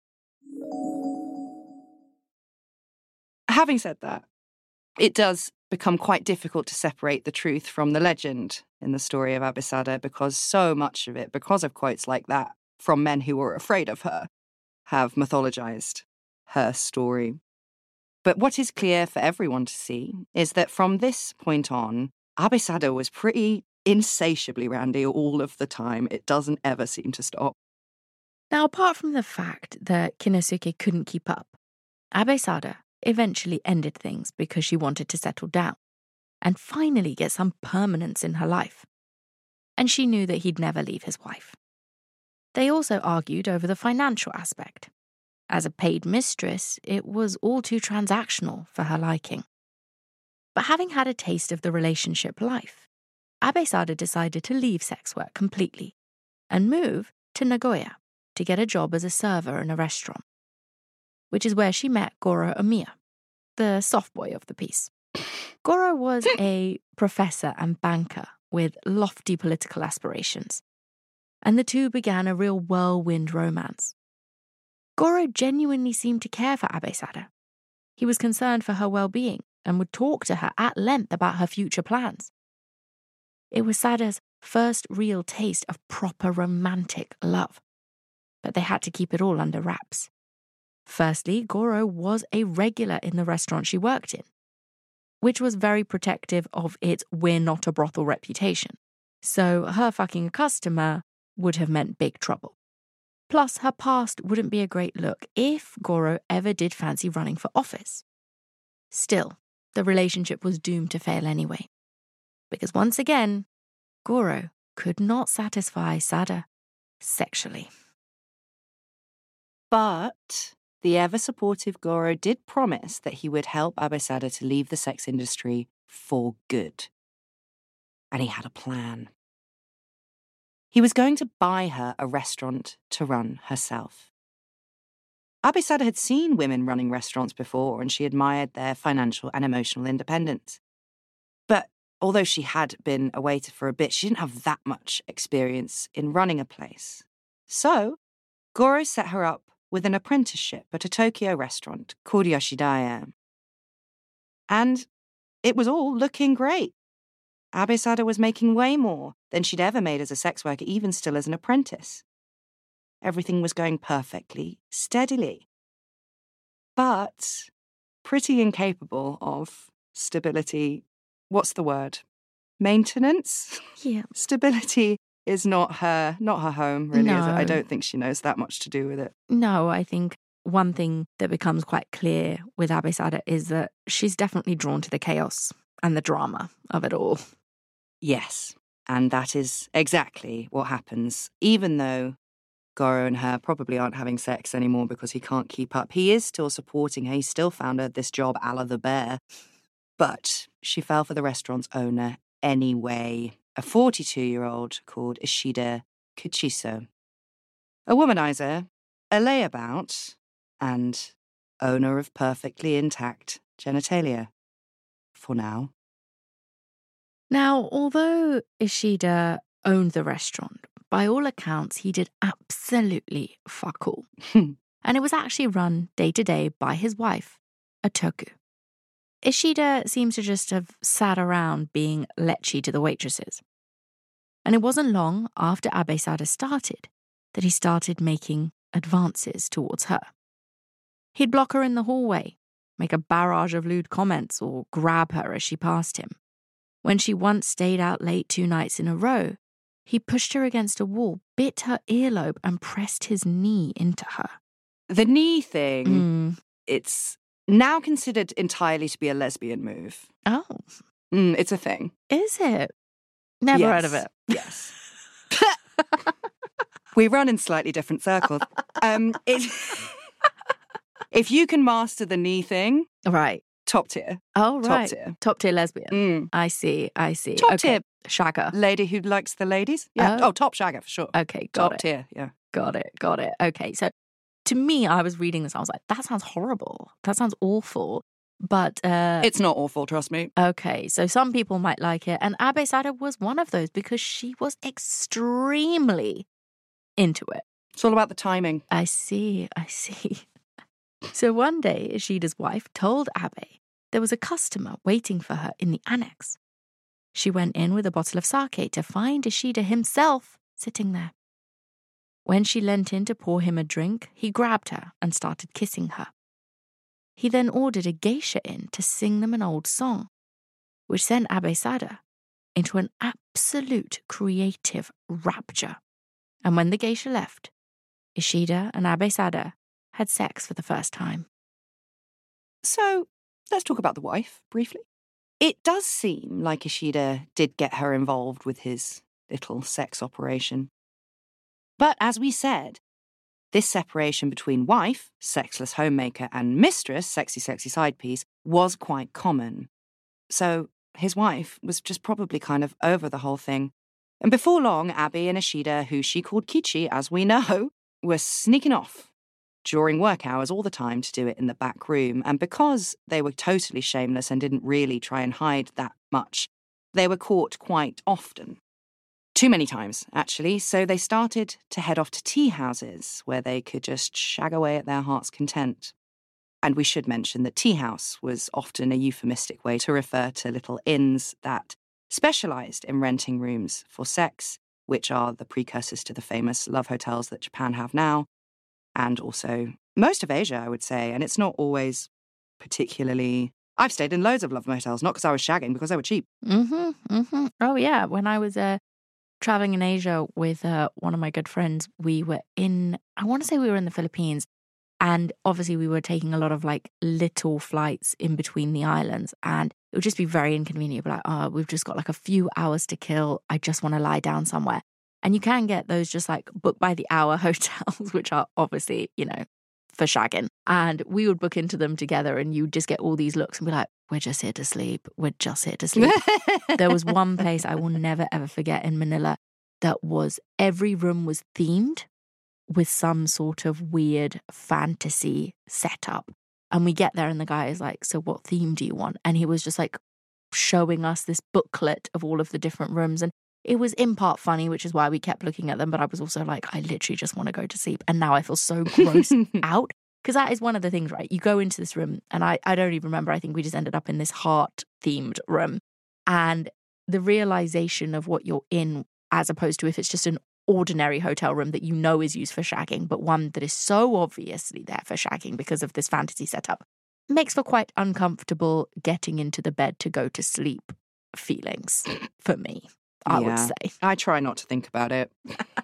Having said that, it does become quite difficult to separate the truth from the legend in the story of Abisada, because so much of it, because of quotes like that from men who were afraid of her, have mythologized her story. But what is clear for everyone to see is that from this point on, Abisada was pretty insatiably randy all of the time. It doesn't ever seem to stop. Now, apart from the fact that Kinosuke couldn't keep up, Abisada eventually ended things because she wanted to settle down and finally get some permanence in her life. And she knew that he'd never leave his wife. They also argued over the financial aspect. As a paid mistress, it was all too transactional for her liking. But having had a taste of the relationship life, Abisada decided to leave sex work completely and move to Nagoya to get a job as a server in a restaurant, which is where she met Goro Omiya, the soft boy of the piece. Goro was a professor and banker with lofty political aspirations, and the two began a real whirlwind romance. Goro genuinely seemed to care for Abisada. He was concerned for her well-being and would talk to her at length about her future plans. It was Sada's first real taste of proper romantic love, but they had to keep it all under wraps. Firstly, Goro was a regular in the restaurant she worked in, which was very protective of its we're not a brothel reputation, so her fucking a customer would have meant big trouble. Plus, her past wouldn't be a great look if Goro ever did fancy running for office. Still, the relationship was doomed to fail anyway, because once again, Goro could not satisfy Sada sexually. But the ever-supportive Goro did promise that he would help Abisada to leave the sex industry for good. And he had a plan. He was going to buy her a restaurant to run herself. Abisada had seen women running restaurants before, and she admired their financial and emotional independence. But although she had been a waiter for a bit, she didn't have that much experience in running a place. So Goro set her up with an apprenticeship at a Tokyo restaurant called Yoshidaya. And it was all looking great. Abesada was making way more than she'd ever made as a sex worker, even still as an apprentice. Everything was going perfectly, steadily. But pretty incapable of stability. What's the word? Maintenance? Yeah. Stability is not her home, really, is it? No. I don't think she knows that much to do with it. No, I think one thing that becomes quite clear with Abesada is that she's definitely drawn to the chaos and the drama of it all. Yes, and that is exactly what happens. Even though Goro and her probably aren't having sex anymore because he can't keep up, he is still supporting her. He still found her this job a la the bear. But she fell for the restaurant's owner anyway, a 42-year-old called Ishida Kuchiso. A womanizer, a layabout, and owner of perfectly intact genitalia. For now. Now, although Ishida owned the restaurant, by all accounts, he did absolutely fuck all. And it was actually run day to day by his wife, Otoku. Ishida seems to just have sat around being lechy to the waitresses. And it wasn't long after Abesada started that he started making advances towards her. He'd block her in the hallway, make a barrage of lewd comments, or grab her as she passed him. When she once stayed out late 2 nights in a row, he pushed her against a wall, bit her earlobe, and pressed his knee into her. The knee thing, it's now considered entirely to be a lesbian move. Oh. It's a thing. Is it? Never heard of it. Yes. We run in slightly different circles. If you can master the knee thing, Right. top tier. Oh, right. Top tier. Top tier lesbian. I see. Top tier. Shagger. Lady who likes the ladies? Yeah. Oh, top shagger for sure. Okay, top tier, yeah. Got it. Okay, so to me, I was reading this, I was like, that sounds horrible. That sounds awful. But it's not awful, trust me. Okay, so some people might like it. And Abesada was one of those because she was extremely into it. It's all about the timing. I see. So one day, Ishida's wife told Abe there was a customer waiting for her in the annex. She went in with a bottle of sake to find Ishida himself sitting there. When she leant in to pour him a drink, he grabbed her and started kissing her. He then ordered a geisha in to sing them an old song, which sent Abesada into an absolute creative rapture. And when the geisha left, Ishida and Abesada had sex for the first time. So, let's talk about the wife, briefly. It does seem like Ishida did get her involved with his little sex operation. But as we said, this separation between wife, sexless homemaker, and mistress, sexy side piece, was quite common. So his wife was just probably kind of over the whole thing. And before long, Abe and Ishida, who she called Kichi, as we know, were sneaking off during work hours all the time to do it in the back room. And because they were totally shameless and didn't really try and hide that much, they were caught quite often. Too many times, actually, so they started to head off to tea houses where they could just shag away at their heart's content. And we should mention that tea house was often a euphemistic way to refer to little inns that specialised in renting rooms for sex, which are the precursors to the famous love hotels that Japan have now, and also most of Asia, I would say. And it's not always particularly... I've stayed in loads of love hotels, not because I was shagging, because they were cheap. Oh, yeah. When I was traveling in Asia with one of my good friends, we were in, I want to say we were in the Philippines. And obviously we were taking a lot of like little flights in between the islands. And it would just be very inconvenient. Like, oh, we've just got like a few hours to kill. I just want to lie down somewhere. And you can get those just like book by the hour hotels, which are obviously, you know, for shagging. And we would book into them together and you'd just get all these looks and be like, we're just here to sleep. We're just here to sleep. There was one place I will never, ever forget in Manila that was, every room was themed with some sort of weird fantasy setup. And we get there and the guy is like, so what theme do you want? And he was just like showing us this booklet of all of the different rooms. And It was in part funny, which is why we kept looking at them, but I was also like, I literally just want to go to sleep. And now I feel so grossed out. Because that is one of the things, right? You go into this room, and I don't even remember. I think we just ended up in this heart-themed room. And the realization of what you're in, as opposed to if it's just an ordinary hotel room that you know is used for shagging, but one that is so obviously there for shagging because of this fantasy setup, makes for quite uncomfortable getting into the bed to go to sleep feelings for me, I would say. I try not to think about it.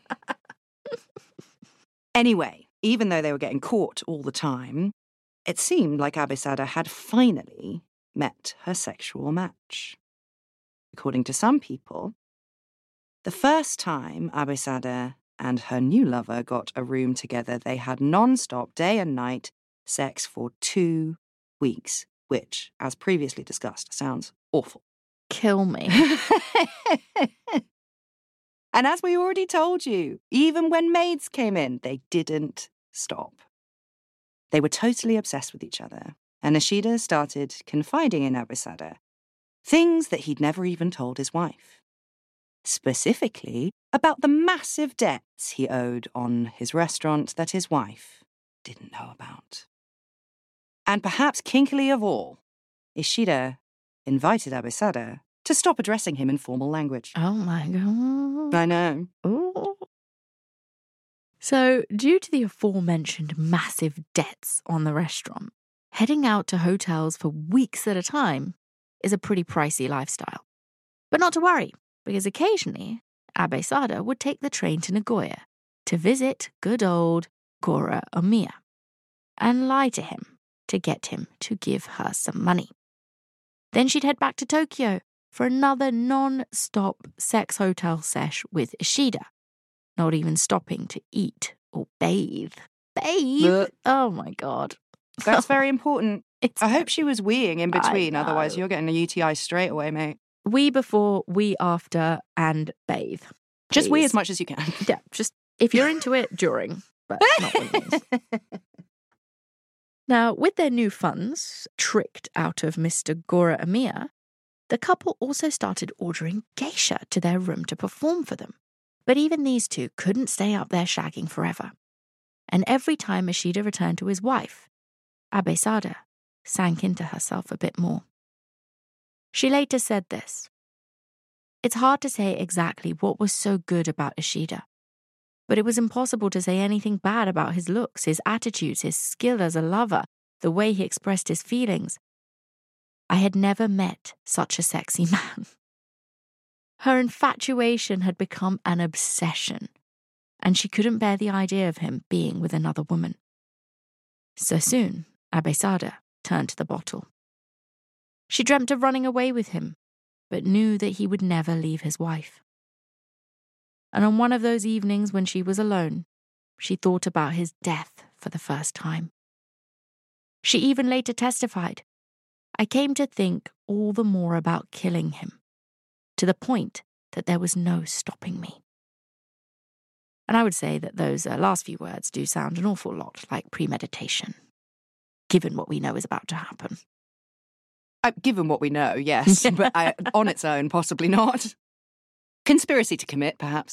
Anyway, even though they were getting caught all the time, it seemed like Abesada had finally met her sexual match. According to some people, the first time Abesada and her new lover got a room together, they had non-stop, day and night, sex for 2 weeks, which, as previously discussed, sounds awful. Kill me. And as we already told you, even when maids came in, they didn't stop. They were totally obsessed with each other, and Ishida started confiding in Abesada things that he'd never even told his wife. Specifically, about the massive debts he owed on his restaurant that his wife didn't know about. And perhaps kinkily of all, Ishida invited Abesada to stop addressing him in formal language. Oh my God. I know. Ooh. So, due to the aforementioned massive debts on the restaurant, heading out to hotels for weeks at a time is a pretty pricey lifestyle. But not to worry, because occasionally, Abesada would take the train to Nagoya to visit good old Gora Omiya and lie to him to get him to give her some money. Then she'd head back to Tokyo for another non-stop sex hotel sesh with Ishida, not even stopping to eat or bathe. Bathe? Oh my God. That's very important. I hope she was weeing in between, otherwise you're getting a UTI straight away, mate. Wee before, wee after, and bathe. Just wee as much as you can. Yeah, just if you're into it, during, but not when it is. Now, with their new funds tricked out of Mr. Gora Omiya, the couple also started ordering geisha to their room to perform for them. But even these two couldn't stay up there shagging forever. And every time Ishida returned to his wife, Abesada sank into herself a bit more. She later said this: "It's hard to say exactly what was so good about Ishida, but it was impossible to say anything bad about his looks, his attitudes, his skill as a lover, the way he expressed his feelings. I had never met such a sexy man." Her infatuation had become an obsession, and she couldn't bear the idea of him being with another woman. So soon, Abesada turned to the bottle. She dreamt of running away with him, but knew that he would never leave his wife. And on one of those evenings when she was alone, she thought about his death for the first time. She even later testified, "I came to think all the more about killing him, to the point that there was no stopping me." And I would say that those last few words do sound an awful lot like premeditation, given what we know is about to happen. Given what we know, yes, but on its own, possibly not. Conspiracy to commit, perhaps.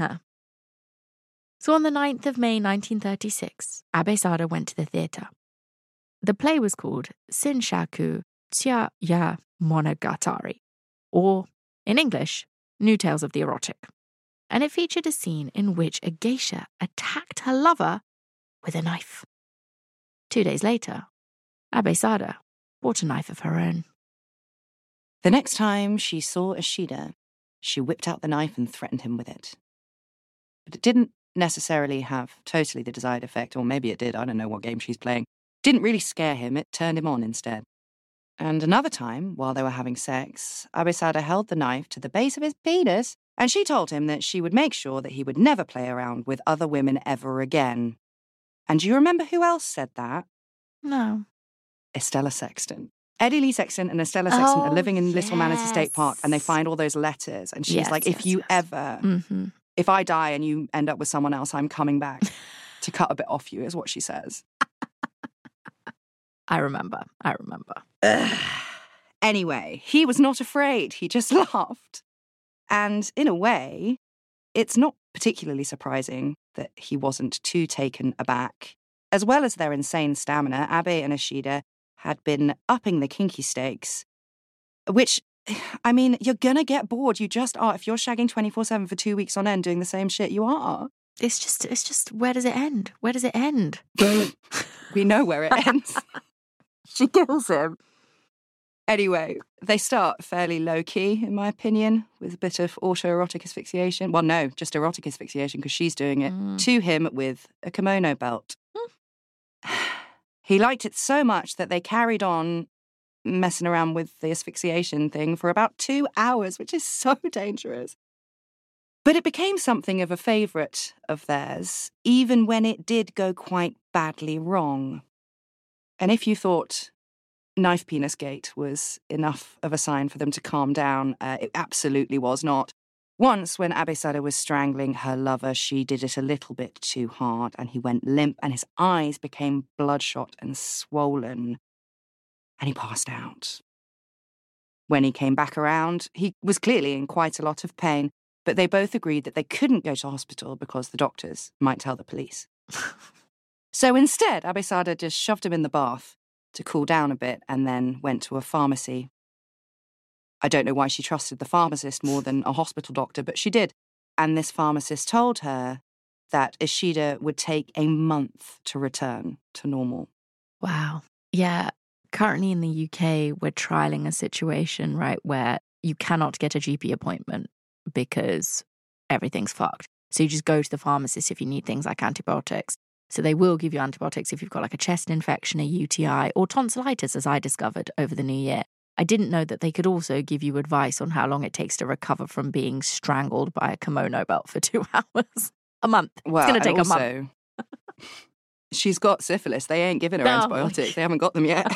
So on the 9th of May 1936, Abesada went to the theatre. The play was called Shinshaku Tsuya ya Monogatari, or, in English, New Tales of the Erotic. And it featured a scene in which a geisha attacked her lover with a knife. 2 days later, Abesada bought a knife of her own. The next time she saw Ishida, she whipped out the knife and threatened him with it. But it didn't necessarily have totally the desired effect, or maybe it did, I don't know what game she's playing. Didn't really scare him, it turned him on instead. And another time, while they were having sex, Abesada held the knife to the base of his penis, and she told him that she would make sure that he would never play around with other women ever again. And do you remember who else said that? No. Estella Sexton. Eddie Lee Sexton and Estella Sexton are living in Little Manor State Park, and they find all those letters, and she's like, if you ever, if I die and you end up with someone else, I'm coming back to cut a bit off you, is what she says. I remember. Anyway, he was not afraid. He just laughed. And in a way, it's not particularly surprising that he wasn't too taken aback. As well as their insane stamina, Abe and Ishida had been upping the kinky stakes, which, I mean, you're gonna get bored. You just are. If you're shagging 24/7 for 2 weeks on end doing the same shit, you are. It's just, where does it end? Where does it end? We know where it ends. She kills him. Anyway, they start fairly low-key, in my opinion, with a bit of autoerotic asphyxiation. Well, no, just erotic asphyxiation, because she's doing it to him with a kimono belt. He liked it so much that they carried on messing around with the asphyxiation thing for about 2 hours, which is so dangerous. But it became something of a favourite of theirs, even when it did go quite badly wrong. And if you thought Knife Penis Gate was enough of a sign for them to calm down, it absolutely was not. Once, when Abesada was strangling her lover, she did it a little bit too hard, and he went limp, and his eyes became bloodshot and swollen, and he passed out. When he came back around, he was clearly in quite a lot of pain, but they both agreed that they couldn't go to hospital because the doctors might tell the police. So instead, Abesada just shoved him in the bath to cool down a bit and then went to a pharmacy. I don't know why she trusted the pharmacist more than a hospital doctor, but she did. And this pharmacist told her that Ishida would take a month to return to normal. Wow. Yeah. Currently in the UK, we're trialing a situation, right, where you cannot get a GP appointment because everything's fucked. So you just go to the pharmacist if you need things like antibiotics. So they will give you antibiotics if you've got like a chest infection, a UTI, or tonsillitis, as I discovered over the new year. I didn't know that they could also give you advice on how long it takes to recover from being strangled by a kimono belt for 2 hours. A month. Well, it's going to take a month. She's got syphilis. They ain't giving her antibiotics. They haven't got them yet.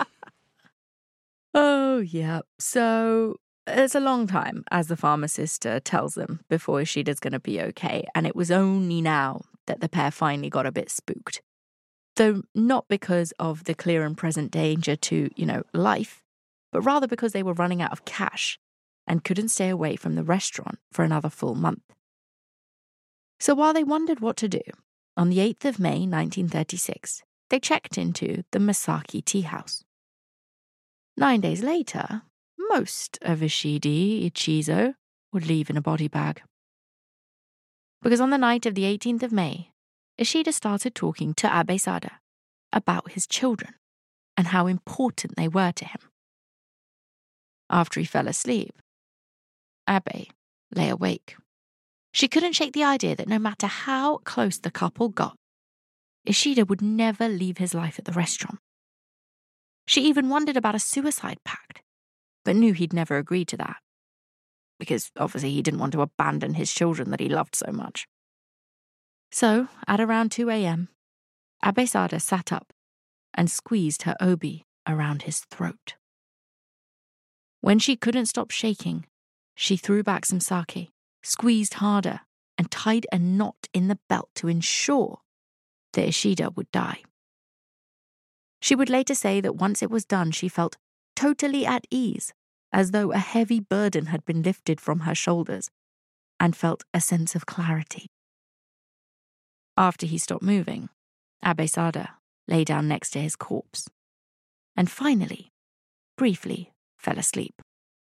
Oh, yeah. So it's a long time, as the pharmacist tells them, before Ishida's going to be okay. And it was only now that the pair finally got a bit spooked. Though not because of the clear and present danger to, life, but rather because they were running out of cash and couldn't stay away from the restaurant for another full month. So while they wondered what to do, on the 8th of May 1936, they checked into the Masaki Tea House. 9 days later, most of Ishida Ichizo would leave in a body bag. Because on the night of the 18th of May, Ishida started talking to Abesada about his children and how important they were to him. After he fell asleep, Abe lay awake. She couldn't shake the idea that no matter how close the couple got, Ishida would never leave his life at the restaurant. She even wondered about a suicide pact, but knew he'd never agreed to that, because obviously he didn't want to abandon his children that he loved so much. So, at around 2 a.m., Abesada sat up and squeezed her obi around his throat. When she couldn't stop shaking, she threw back some sake, squeezed harder, and tied a knot in the belt to ensure that Ishida would die. She would later say that once it was done, she felt totally at ease, as though a heavy burden had been lifted from her shoulders, and felt a sense of clarity. After he stopped moving, Abesada lay down next to his corpse, and finally, briefly, fell asleep.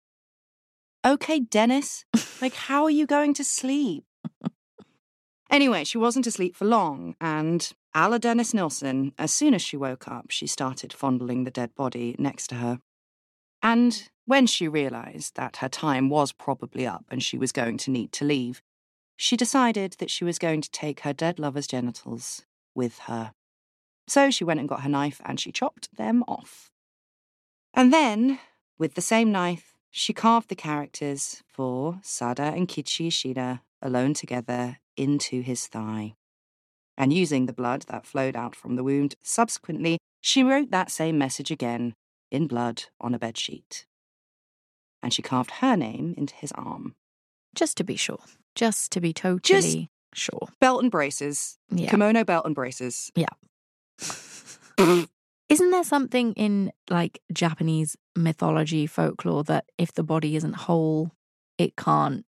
Okay, Dennis, how are you going to sleep? Anyway, she wasn't asleep for long, and a la Dennis Nilsson, as soon as she woke up, she started fondling the dead body next to her. And when she realised that her time was probably up and she was going to need to leave, she decided that she was going to take her dead lover's genitals with her. So she went and got her knife and she chopped them off. And then, with the same knife, she carved the characters for Sada and Kichi Ishida alone together into his thigh. And using the blood that flowed out from the wound, subsequently, she wrote that same message again in blood on a bedsheet. And she carved her name into his arm. Just to be sure. Just to be totally sure. Belt and braces. Yeah. Kimono belt and braces. Yeah. Isn't there something in, Japanese mythology, folklore, that if the body isn't whole, it can't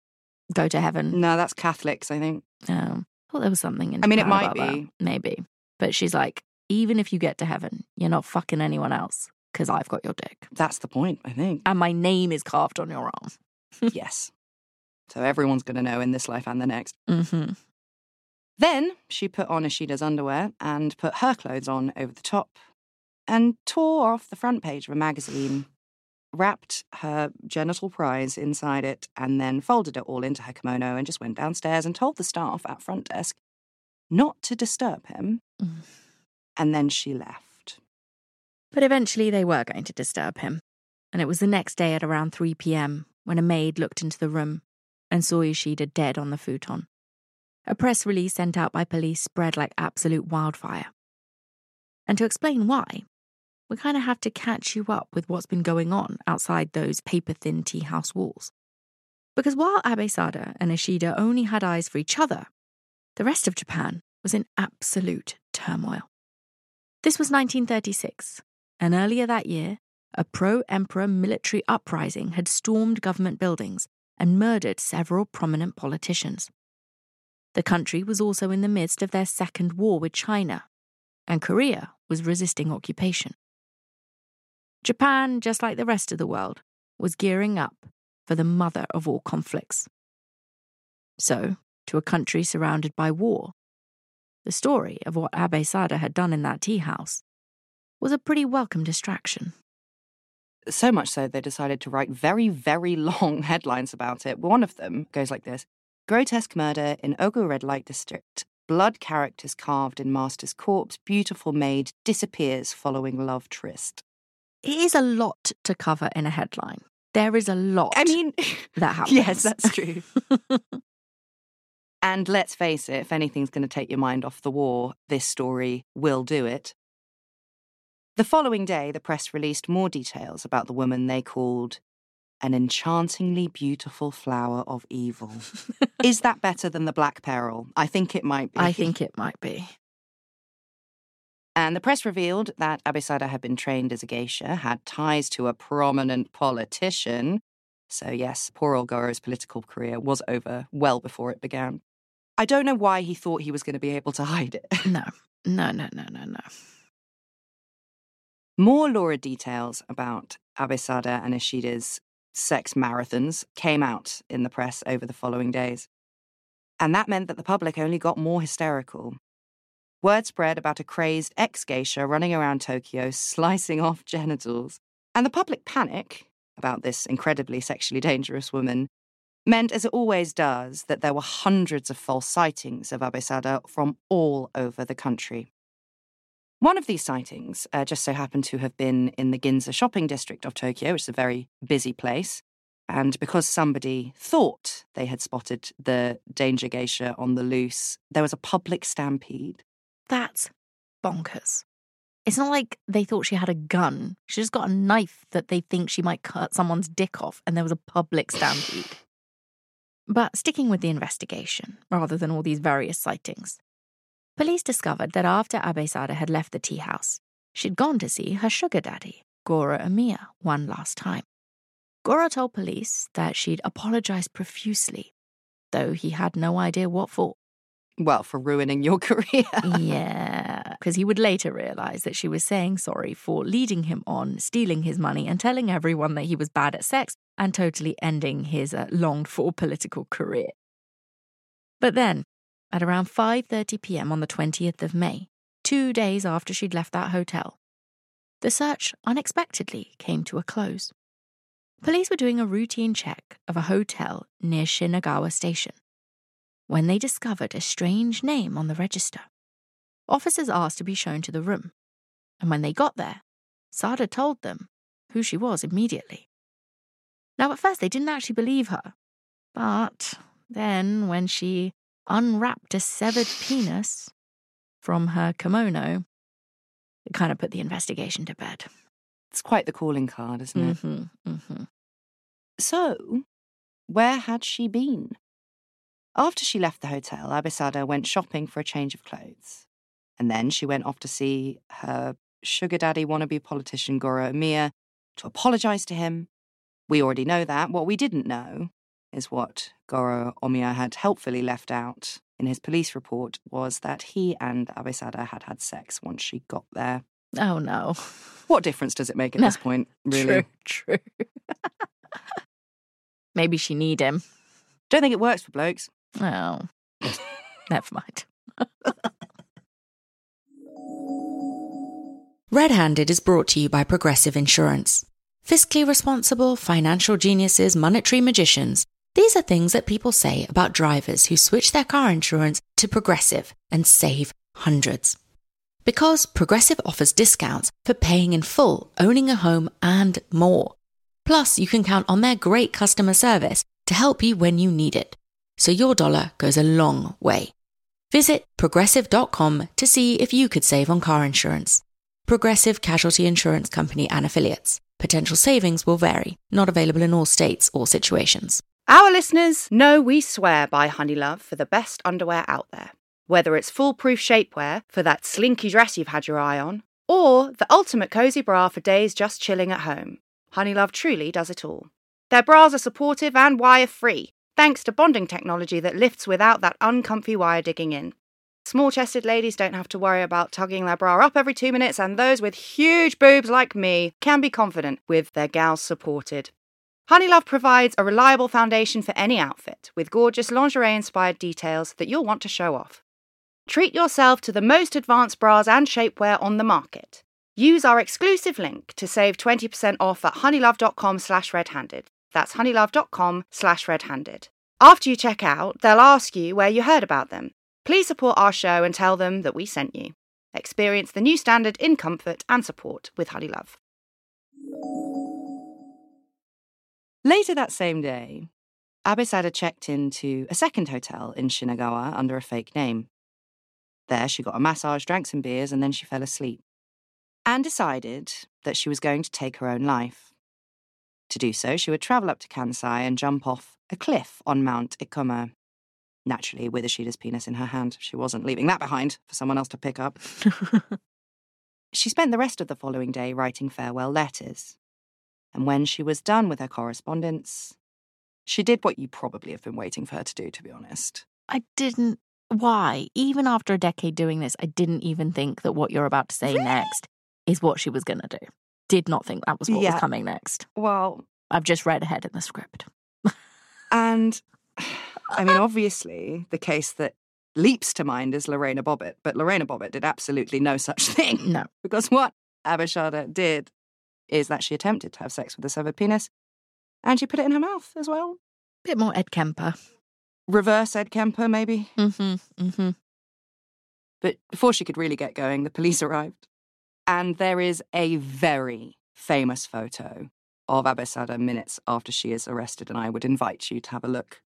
go to heaven. No, that's Catholics, I think. I thought there was something in I mean, it Japan might about be. that. Maybe. But she's like, even if you get to heaven, you're not fucking anyone else because I've got your dick. That's the point, I think. And my name is carved on your arm. Yes. So everyone's going to know in this life and the next. Mm-hmm. Then she put on Ishida's underwear and put her clothes on over the top and tore off the front page of a magazine, wrapped her genital prize inside it, and then folded it all into her kimono and just went downstairs and told the staff at front desk not to disturb him. And then she left. But eventually they were going to disturb him. And it was the next day at around 3 p.m. when a maid looked into the room and saw Ishida dead on the futon. A press release sent out by police spread like absolute wildfire. And to explain why, we kind of have to catch you up with what's been going on outside those paper-thin tea house walls. Because while Abesada and Ishida only had eyes for each other, the rest of Japan was in absolute turmoil. This was 1936, and earlier that year, a pro-emperor military uprising had stormed government buildings and murdered several prominent politicians. The country was also in the midst of their second war with China, and Korea was resisting occupation. Japan, just like the rest of the world, was gearing up for the mother of all conflicts. So, to a country surrounded by war, the story of what Abesada had done in that tea house was a pretty welcome distraction. So much so they decided to write very, very long headlines about it. One of them goes like this: grotesque murder in Ogu red light district. Blood characters carved in master's corpse. Beautiful maid disappears following love tryst. It is a lot to cover in a headline. There is a lot that happens. Yes, that's true. And let's face it, if anything's going to take your mind off the war, this story will do it. The following day, the press released more details about the woman they called an enchantingly beautiful flower of evil. Is that better than the Black Peril? I think it might be. I think it might be. And the press revealed that Abesada had been trained as a geisha, had ties to a prominent politician. So yes, poor old Goro's political career was over well before it began. I don't know why he thought he was going to be able to hide it. No. More lurid details about Abesada and Ishida's sex marathons came out in the press over the following days. And that meant that the public only got more hysterical. Word spread about a crazed ex-geisha running around Tokyo slicing off genitals. And the public panic about this incredibly sexually dangerous woman meant, as it always does, that there were hundreds of false sightings of Abesada from all over the country. One of these sightings just so happened to have been in the Ginza shopping district of Tokyo, which is a very busy place. And because somebody thought they had spotted the danger geisha on the loose, there was a public stampede. That's bonkers. It's not like they thought she had a gun. She just got a knife that they think she might cut someone's dick off, and there was a public stampede. But sticking with the investigation, rather than all these various sightings, police discovered that after Abesada had left the tea house, she'd gone to see her sugar daddy, Goro Amiya, one last time. Goro told police that she'd apologized profusely, though he had no idea what for. Well, for ruining your career. Yeah, because he would later realize that she was saying sorry for leading him on, stealing his money, and telling everyone that he was bad at sex and totally ending his longed-for political career. But then, at around 5:30 p.m. on the 20th of May, 2 days after she'd left that hotel, the search unexpectedly came to a close. Police were doing a routine check of a hotel near Shinagawa Station when they discovered a strange name on the register. Officers asked to be shown to the room, and when they got there, Sada told them who she was immediately. Now, at first, they didn't actually believe her, but then when she unwrapped a severed penis from her kimono, it kind of put the investigation to bed. It's quite the calling card, isn't it? Mm-hmm. So, where had she been? After she left the hotel, Abesada went shopping for a change of clothes. And then she went off to see her sugar daddy wannabe politician Goro Amiya to apologise to him. We already know that. What we didn't know is what Goro Omiya had helpfully left out in his police report, was that he and Abesada had sex once she got there. Oh, no. What difference does it make at this point, really? True. Maybe she need him. Don't think it works for blokes. Oh, never mind. Red Handed is brought to you by Progressive Insurance. Fiscally responsible, financial geniuses, monetary magicians. These are things that people say about drivers who switch their car insurance to Progressive and save hundreds. Because Progressive offers discounts for paying in full, owning a home, and more. Plus, you can count on their great customer service to help you when you need it. So your dollar goes a long way. Visit progressive.com to see if you could save on car insurance. Progressive Casualty Insurance Company and Affiliates. Potential savings will vary. Not available in all states or situations. Our listeners know we swear by Honeylove for the best underwear out there. Whether it's foolproof shapewear for that slinky dress you've had your eye on, or the ultimate cozy bra for days just chilling at home, Honeylove truly does it all. Their bras are supportive and wire-free, thanks to bonding technology that lifts without that uncomfy wire digging in. Small-chested ladies don't have to worry about tugging their bra up every 2 minutes, and those with huge boobs like me can be confident with their gals supported. Honeylove provides a reliable foundation for any outfit, with gorgeous lingerie-inspired details that you'll want to show off. Treat yourself to the most advanced bras and shapewear on the market. Use our exclusive link to save 20% off at honeylove.com/redhanded. That's honeylove.com/redhanded. After you check out, they'll ask you where you heard about them. Please support our show and tell them that we sent you. Experience the new standard in comfort and support with Honeylove. Later that same day, Abesada checked into a second hotel in Shinagawa under a fake name. There, she got a massage, drank some beers, and then she fell asleep and decided that she was going to take her own life. To do so, she would travel up to Kansai and jump off a cliff on Mount Ikoma. Naturally, with Ishida's penis in her hand. She wasn't leaving that behind for someone else to pick up. She spent the rest of the following day writing farewell letters. And when she was done with her correspondence, she did what you probably have been waiting for her to do, to be honest. Why? Even after a decade doing this, I didn't even think that what you're about to say next is what she was going to do. Did not think that was what was coming next. Well, I've just read ahead in the script. And, I mean, obviously, the case that leaps to mind is Lorena Bobbitt, but Lorena Bobbitt did absolutely no such thing. No. Because what Abesada did is that she attempted to have sex with a severed penis, and she put it in her mouth as well. Bit more Ed Kemper. Reverse Ed Kemper, maybe. Mm-hmm. But before she could really get going, the police arrived. And there is a very famous photo of Abesada minutes after she is arrested, and I would invite you to have a look.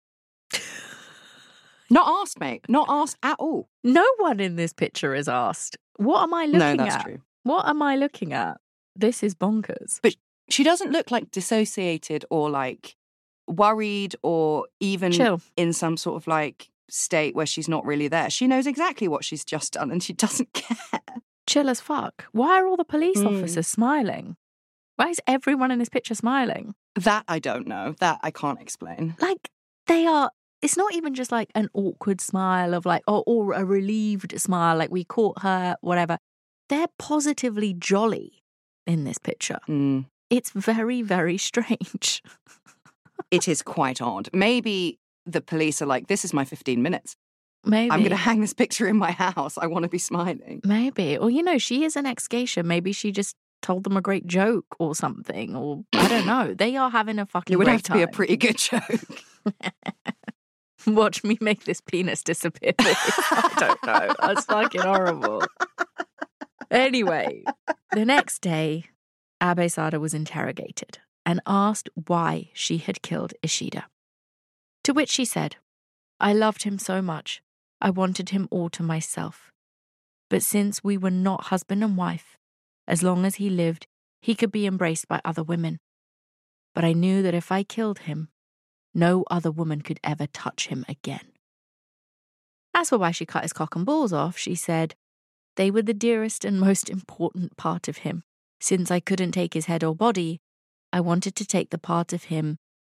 Not asked, mate. Not asked at all. No one in this picture is asked. What am I looking at? No, that's true. What am I looking at? This is bonkers. But she doesn't look like dissociated or like worried or even chill in some sort of like state where she's not really there. She knows exactly what she's just done and she doesn't care. Chill as fuck. Why are all the police officers smiling? Why is everyone in this picture smiling? That I don't know. That I can't explain. Like, they are... It's not even just like an awkward smile of like, or a relieved smile, like we caught her, whatever. They're positively jolly in this picture. It's very, very strange. It is quite odd. Maybe the police are like, this is my 15 minutes. Maybe. I'm going to hang this picture in my house. I want to be smiling. Maybe. Or, you know, she is an ex-geisha. Maybe she just told them a great joke or something. Or, I don't know. They are having a fucking great time. It would have to be a pretty good joke. Watch me make this penis disappear. I don't know. That's fucking horrible. Anyway, the next day, Abesada was interrogated and asked why she had killed Ishida. To which she said, "I loved him so much. I wanted him all to myself. But since we were not husband and wife, as long as he lived, he could be embraced by other women. But I knew that if I killed him, no other woman could ever touch him again." As for why she cut his cock and balls off, she said, "They were the dearest and most important part of him. Since I couldn't take his head or body, I wanted to take the part of him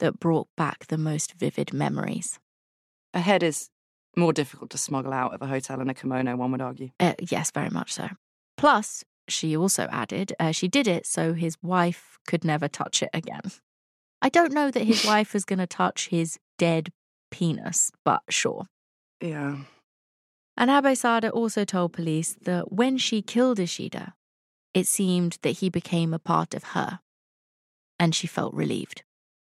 that brought back the most vivid memories. A head is more difficult to smuggle out of a hotel in a kimono, one would argue. Yes, very much so. Plus, she also added, she did it so his wife could never touch it again. I don't know that his wife was going to touch his dead penis, but sure. Yeah. And Abesada also told police that when she killed Ishida, it seemed that he became a part of her, and she felt relieved.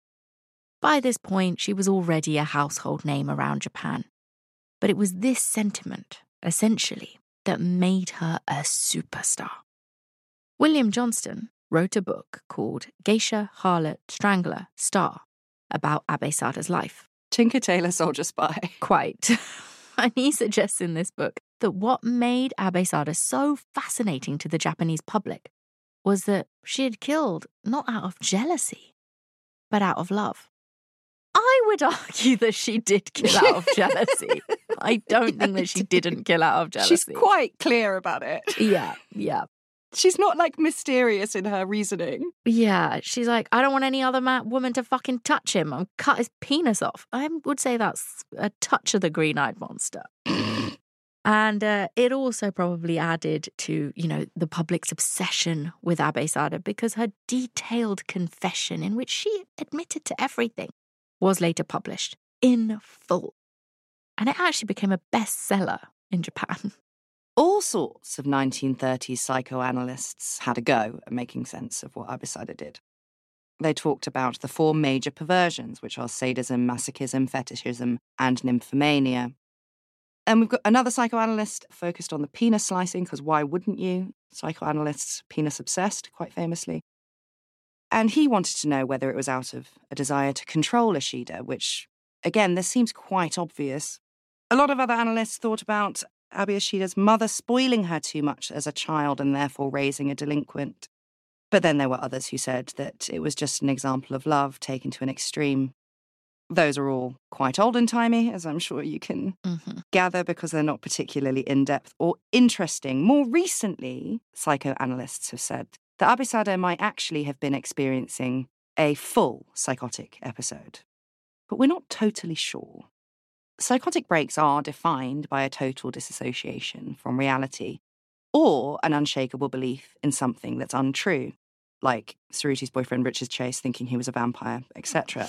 By this point, she was already a household name around Japan. But it was this sentiment, essentially, that made her a superstar. William Johnston wrote a book called Geisha, Harlot, Strangler, Star about Abesada's life. Tinker Tailor Soldier Spy. Quite. And he suggests in this book that what made Abesada so fascinating to the Japanese public was that she had killed not out of jealousy, but out of love. I would argue that she did kill out of jealousy. I don't think that she didn't kill out of jealousy. She's quite clear about it. Yeah. She's not, like, mysterious in her reasoning. Yeah, she's like, I don't want any other woman to fucking touch him. I'll cut his penis off. I would say that's a touch of the green-eyed monster. And it also probably added to, the public's obsession with Abesada because her detailed confession, in which she admitted to everything, was later published in full. And it actually became a bestseller in Japan. All sorts of 1930s psychoanalysts had a go at making sense of what Abesada did. They talked about the 4 major perversions, which are sadism, masochism, fetishism, and nymphomania. And we've got another psychoanalyst focused on the penis slicing, because why wouldn't you? Psychoanalysts, penis-obsessed, quite famously. And he wanted to know whether it was out of a desire to control Ishida, which, again, this seems quite obvious. A lot of other analysts thought about Abi Ishida's mother spoiling her too much as a child and therefore raising a delinquent. But then there were others who said that it was just an example of love taken to an extreme. Those are all quite old-timey, as I'm sure you can gather, because they're not particularly in-depth or interesting. More recently, psychoanalysts have said that Abesada might actually have been experiencing a full psychotic episode. But we're not totally sure. Psychotic breaks are defined by a total disassociation from reality or an unshakable belief in something that's untrue, like Saruti's boyfriend Richard Chase thinking he was a vampire, etc.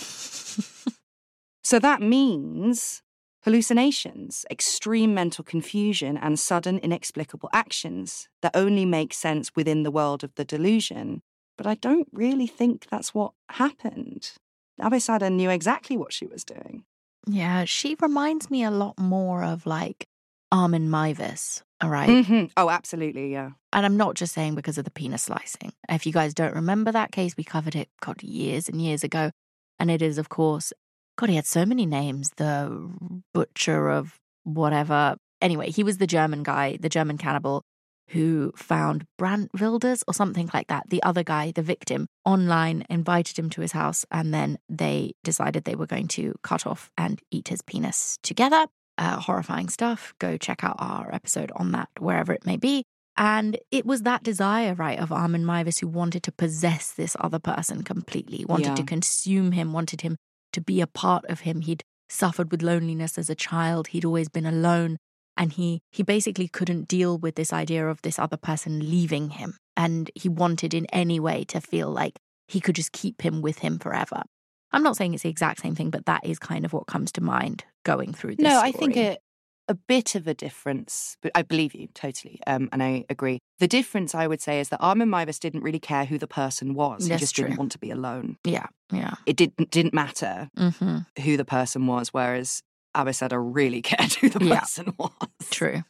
So that means hallucinations, extreme mental confusion, and sudden inexplicable actions that only make sense within the world of the delusion. But I don't really think that's what happened. Abesada knew exactly what she was doing. Yeah, she reminds me a lot more of, like, Armin Meiwes, all right? Mm-hmm. Oh, absolutely, yeah. And I'm not just saying because of the penis slicing. If you guys don't remember that case, we covered it, years and years ago. And it is, of course, he had so many names. The butcher of whatever. Anyway, he was the German guy, the German cannibal, who found Brand Wilders or something like that. The other guy, the victim, online, invited him to his house, and then they decided they were going to cut off and eat his penis together. Horrifying stuff. Go check out our episode on that, wherever it may be. And it was that desire, right, of Armin Meiwes, who wanted to possess this other person completely, wanted to consume him, wanted him to be a part of him. He'd suffered with loneliness as a child. He'd always been alone. And he basically couldn't deal with this idea of this other person leaving him. And he wanted in any way to feel like he could just keep him with him forever. I'm not saying it's the exact same thing, but that is kind of what comes to mind going through this story. I think a bit of a difference, but I believe you totally, and I agree. The difference, I would say, is that Armin Meiwes didn't really care who the person was. He just didn't want to be alone. Yeah. It didn't matter who the person was, whereas Abesada really cared who the person was. True.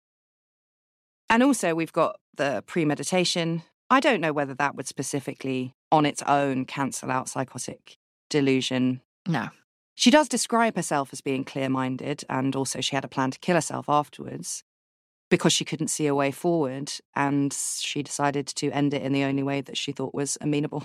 And also we've got the premeditation. I don't know whether that would specifically, on its own, cancel out psychotic delusion. No. She does describe herself as being clear-minded, and also she had a plan to kill herself afterwards because she couldn't see a way forward, and she decided to end it in the only way that she thought was amenable.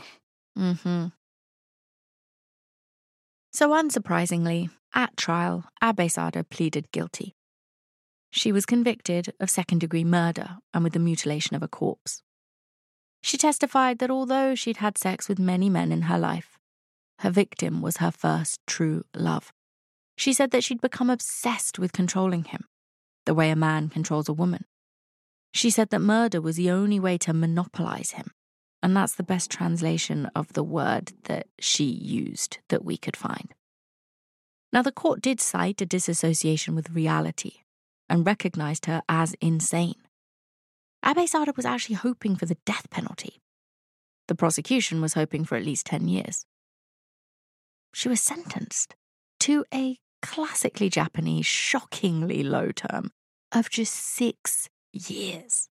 So unsurprisingly, at trial, Abesada pleaded guilty. She was convicted of second-degree murder and with the mutilation of a corpse. She testified that although she'd had sex with many men in her life, her victim was her first true love. She said that she'd become obsessed with controlling him, the way a man controls a woman. She said that murder was the only way to monopolize him, and that's the best translation of the word that she used that we could find. Now, the court did cite a disassociation with reality and recognized her as insane. Abeyzadeh was actually hoping for the death penalty. The prosecution was hoping for at least 10 years. She was sentenced to a classically Japanese, shockingly low term of just 6 years.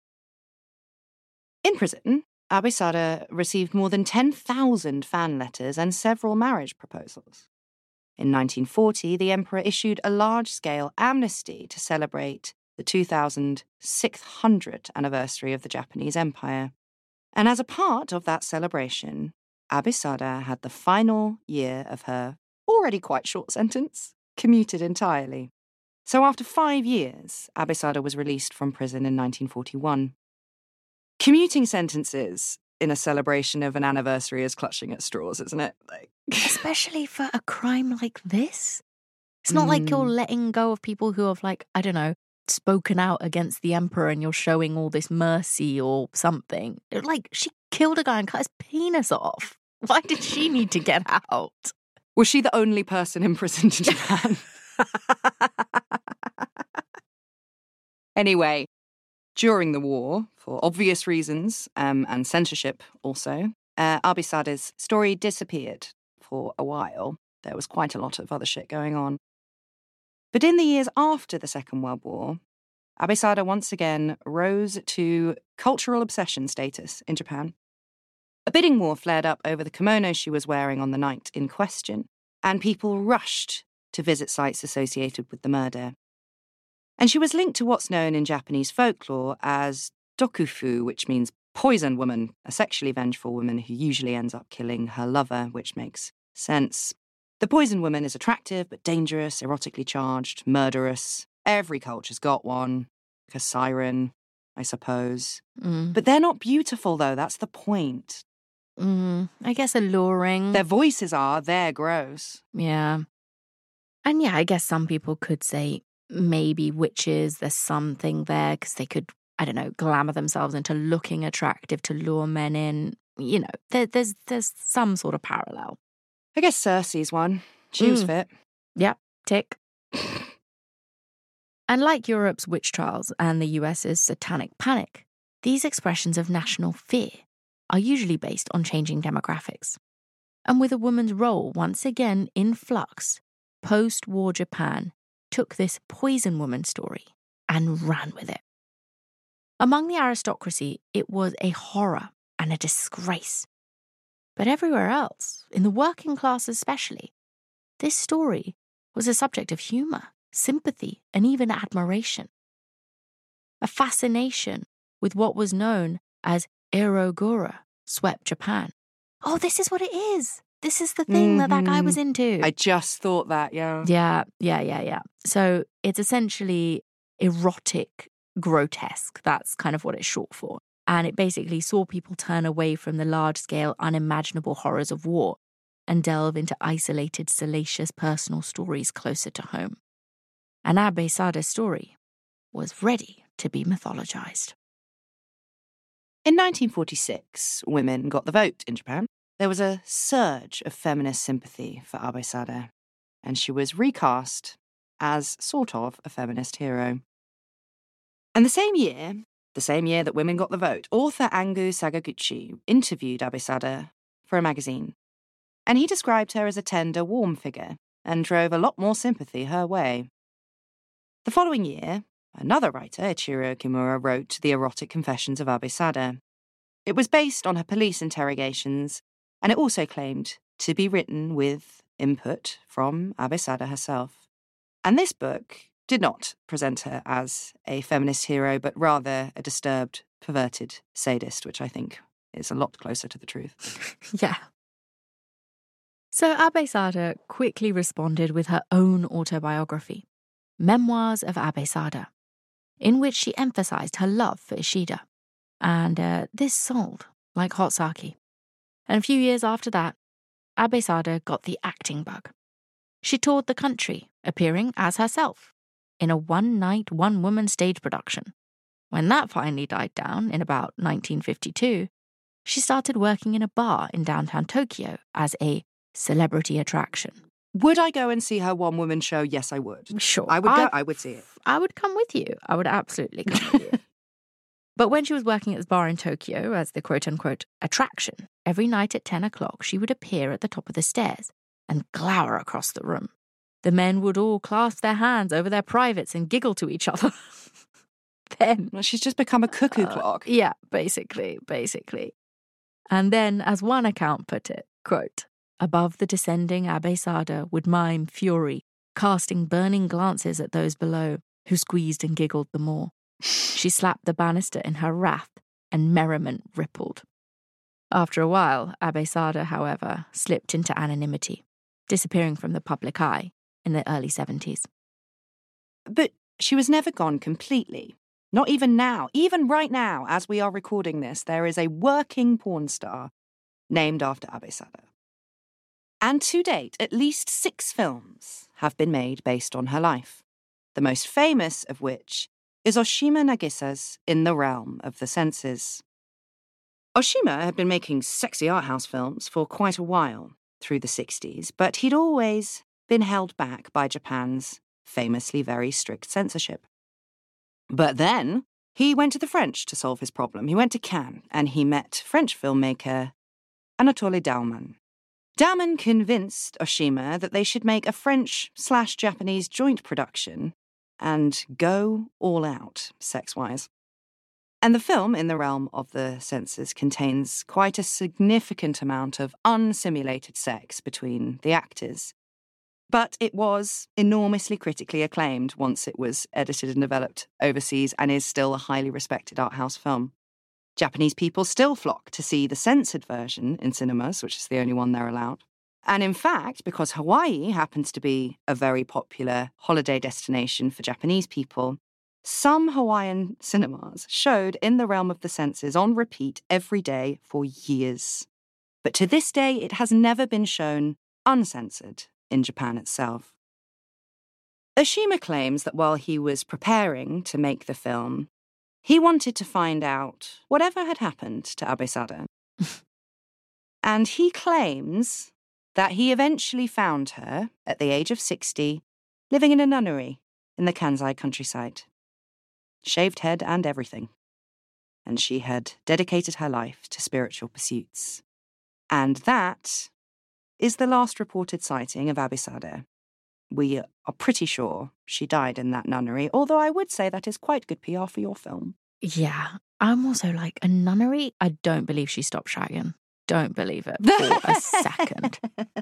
In prison, Abeyzadeh received more than 10,000 fan letters and several marriage proposals. In 1940, the emperor issued a large-scale amnesty to celebrate the 2600th anniversary of the Japanese Empire. And as a part of that celebration, Abeyzadeh had the final year of her already quite short sentence commuted entirely. So after 5 years, Abeyzadeh was released from prison in 1941. Commuting sentences in a celebration of an anniversary is clutching at straws, isn't it? Especially for a crime like this. It's not like you're letting go of people who have, spoken out against the emperor and you're showing all this mercy or something. She killed a guy and cut his penis off. Why did she need to get out? Was she the only person imprisoned in Japan? Anyway, during the war, for obvious reasons, and censorship also, Abeyzadeh's story disappeared for a while. There was quite a lot of other shit going on. But in the years after the Second World War, Abeyzadeh once again rose to cultural obsession status in Japan. A bidding war flared up over the kimono she was wearing on the night in question, and people rushed to visit sites associated with the murder. And she was linked to what's known in Japanese folklore as dokufu, which means poison woman, a sexually vengeful woman who usually ends up killing her lover, which makes sense. The poison woman is attractive but dangerous, erotically charged, murderous. Every culture's got one, like a siren, I suppose. But they're not beautiful, though. That's the point. I guess alluring. Their voices are, they're gross. Yeah. And yeah, I guess some people could say maybe witches, there's something there because they could, glamour themselves into looking attractive to lure men in. There's some sort of parallel. I guess Cersei's one. She was fit. Yep, tick. And like Europe's witch trials and the US's satanic panic, these expressions of national fear are usually based on changing demographics. And with a woman's role once again in flux, post-war Japan took this poison woman story and ran with it. Among the aristocracy, it was a horror and a disgrace. But everywhere else, in the working class especially, this story was a subject of humour, sympathy, and even admiration. A fascination with what was known as erogura swept Japan. Oh, this is what it is. This is the thing that guy was into. I just thought that, yeah. Yeah. So it's essentially erotic grotesque. That's kind of what it's short for. And it basically saw people turn away from the large-scale, unimaginable horrors of war and delve into isolated, salacious personal stories closer to home. And Abeyzadeh's story was ready to be mythologized. In 1946, women got the vote in Japan. There was a surge of feminist sympathy for Abeyzadeh, and she was recast as sort of a feminist hero. And the same year that women got the vote, author Angu Sakaguchi interviewed Abeyzadeh for a magazine, and he described her as a tender, warm figure and drove a lot more sympathy her way. The following year, another writer, Ichiro Kimura, wrote The Erotic Confessions of Abeyzadeh. It was based on her police interrogations, and it also claimed to be written with input from Abeyzadeh herself. And this book did not present her as a feminist hero, but rather a disturbed, perverted sadist, which I think is a lot closer to the truth. Yeah. So Abeyzadeh quickly responded with her own autobiography, Memoirs of Abeyzadeh, in which she emphasized her love for Ishida. And this sold like hot sake. And a few years after that, Abesada got the acting bug. She toured the country, appearing as herself, in a one-night, one-woman stage production. When that finally died down in about 1952, she started working in a bar in downtown Tokyo as a celebrity attraction. Would I go and see her one-woman show? Yes, I would. Sure. I would go. I would see it. I would come with you. I would absolutely come with you. But when she was working at this bar in Tokyo as the quote-unquote attraction, every night at 10 o'clock she would appear at the top of the stairs and glower across the room. The men would all clasp their hands over their privates and giggle to each other. Then... Well, she's just become a cuckoo clock. Yeah, basically. And then, as one account put it, quote, above the descending Abesada would mime fury, casting burning glances at those below, who squeezed and giggled the more. She slapped the banister in her wrath, and merriment rippled. After a while, Abesada, however, slipped into anonymity, disappearing from the public eye in the early 70s. But she was never gone completely. Not even now. Even right now, as we are recording this, there is a working porn star named after Abesada. And to date, at least 6 films have been made based on her life, the most famous of which is Oshima Nagisa's In the Realm of the Senses. Oshima had been making sexy art house films for quite a while through the 60s, but he'd always been held back by Japan's famously very strict censorship. But then he went to the French to solve his problem. He went to Cannes and he met French filmmaker Anatole Dauman. Dauman convinced Oshima that they should make a French/Japanese joint production and go all out, sex-wise. And the film, In the Realm of the Senses, contains quite a significant amount of unsimulated sex between the actors. But it was enormously critically acclaimed once it was edited and developed overseas and is still a highly respected art house film. Japanese people still flock to see the censored version in cinemas, which is the only one they're allowed. And in fact, because Hawaii happens to be a very popular holiday destination for Japanese people, some Hawaiian cinemas showed In the Realm of the Senses on repeat every day for years. But to this day, it has never been shown uncensored in Japan itself. Oshima claims that while he was preparing to make the film, he wanted to find out whatever had happened to Abesada. And he claims that he eventually found her, at the age of 60, living in a nunnery in the Kansai countryside. Shaved head and everything. And she had dedicated her life to spiritual pursuits. And that is the last reported sighting of Abesada. We are pretty sure she died in that nunnery, although I would say that is quite good PR for your film. Yeah, I'm also like, a nunnery? I don't believe she stopped shagging. Don't believe it for a second.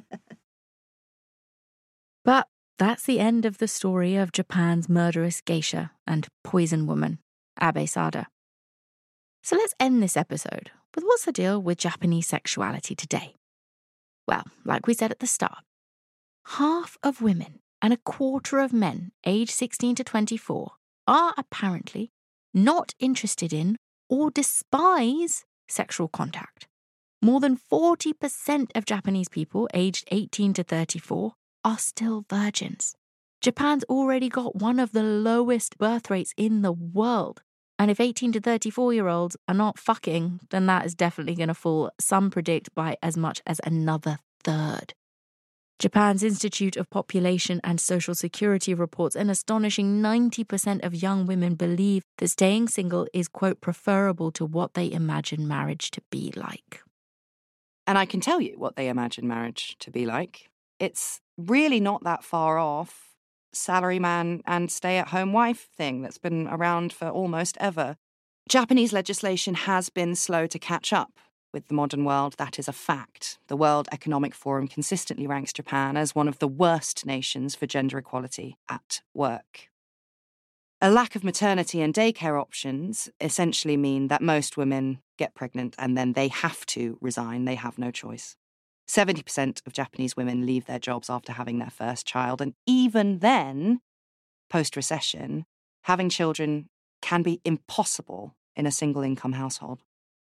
But that's the end of the story of Japan's murderous geisha and poison woman, Abesada. So let's end this episode with what's the deal with Japanese sexuality today? Well, like we said at the start, half of women and a quarter of men aged 16 to 24 are apparently not interested in or despise sexual contact. More than 40% of Japanese people aged 18 to 34 are still virgins. Japan's already got one of the lowest birth rates in the world. And if 18 to 34-year-olds are not fucking, then that is definitely going to fall, some predict, by as much as another third. Japan's Institute of Population and Social Security reports an astonishing 90% of young women believe that staying single is, quote, preferable to what they imagine marriage to be like. And I can tell you what they imagine marriage to be like. It's really not that far off salaryman and stay-at-home wife thing that's been around for almost ever. Japanese legislation has been slow to catch up with the modern world. That is a fact. The World Economic Forum consistently ranks Japan as one of the worst nations for gender equality at work. A lack of maternity and daycare options essentially mean that most women get pregnant and then they have to resign. They have no choice. 70% of Japanese women leave their jobs after having their first child. And even then, post-recession, having children can be impossible in a single-income household.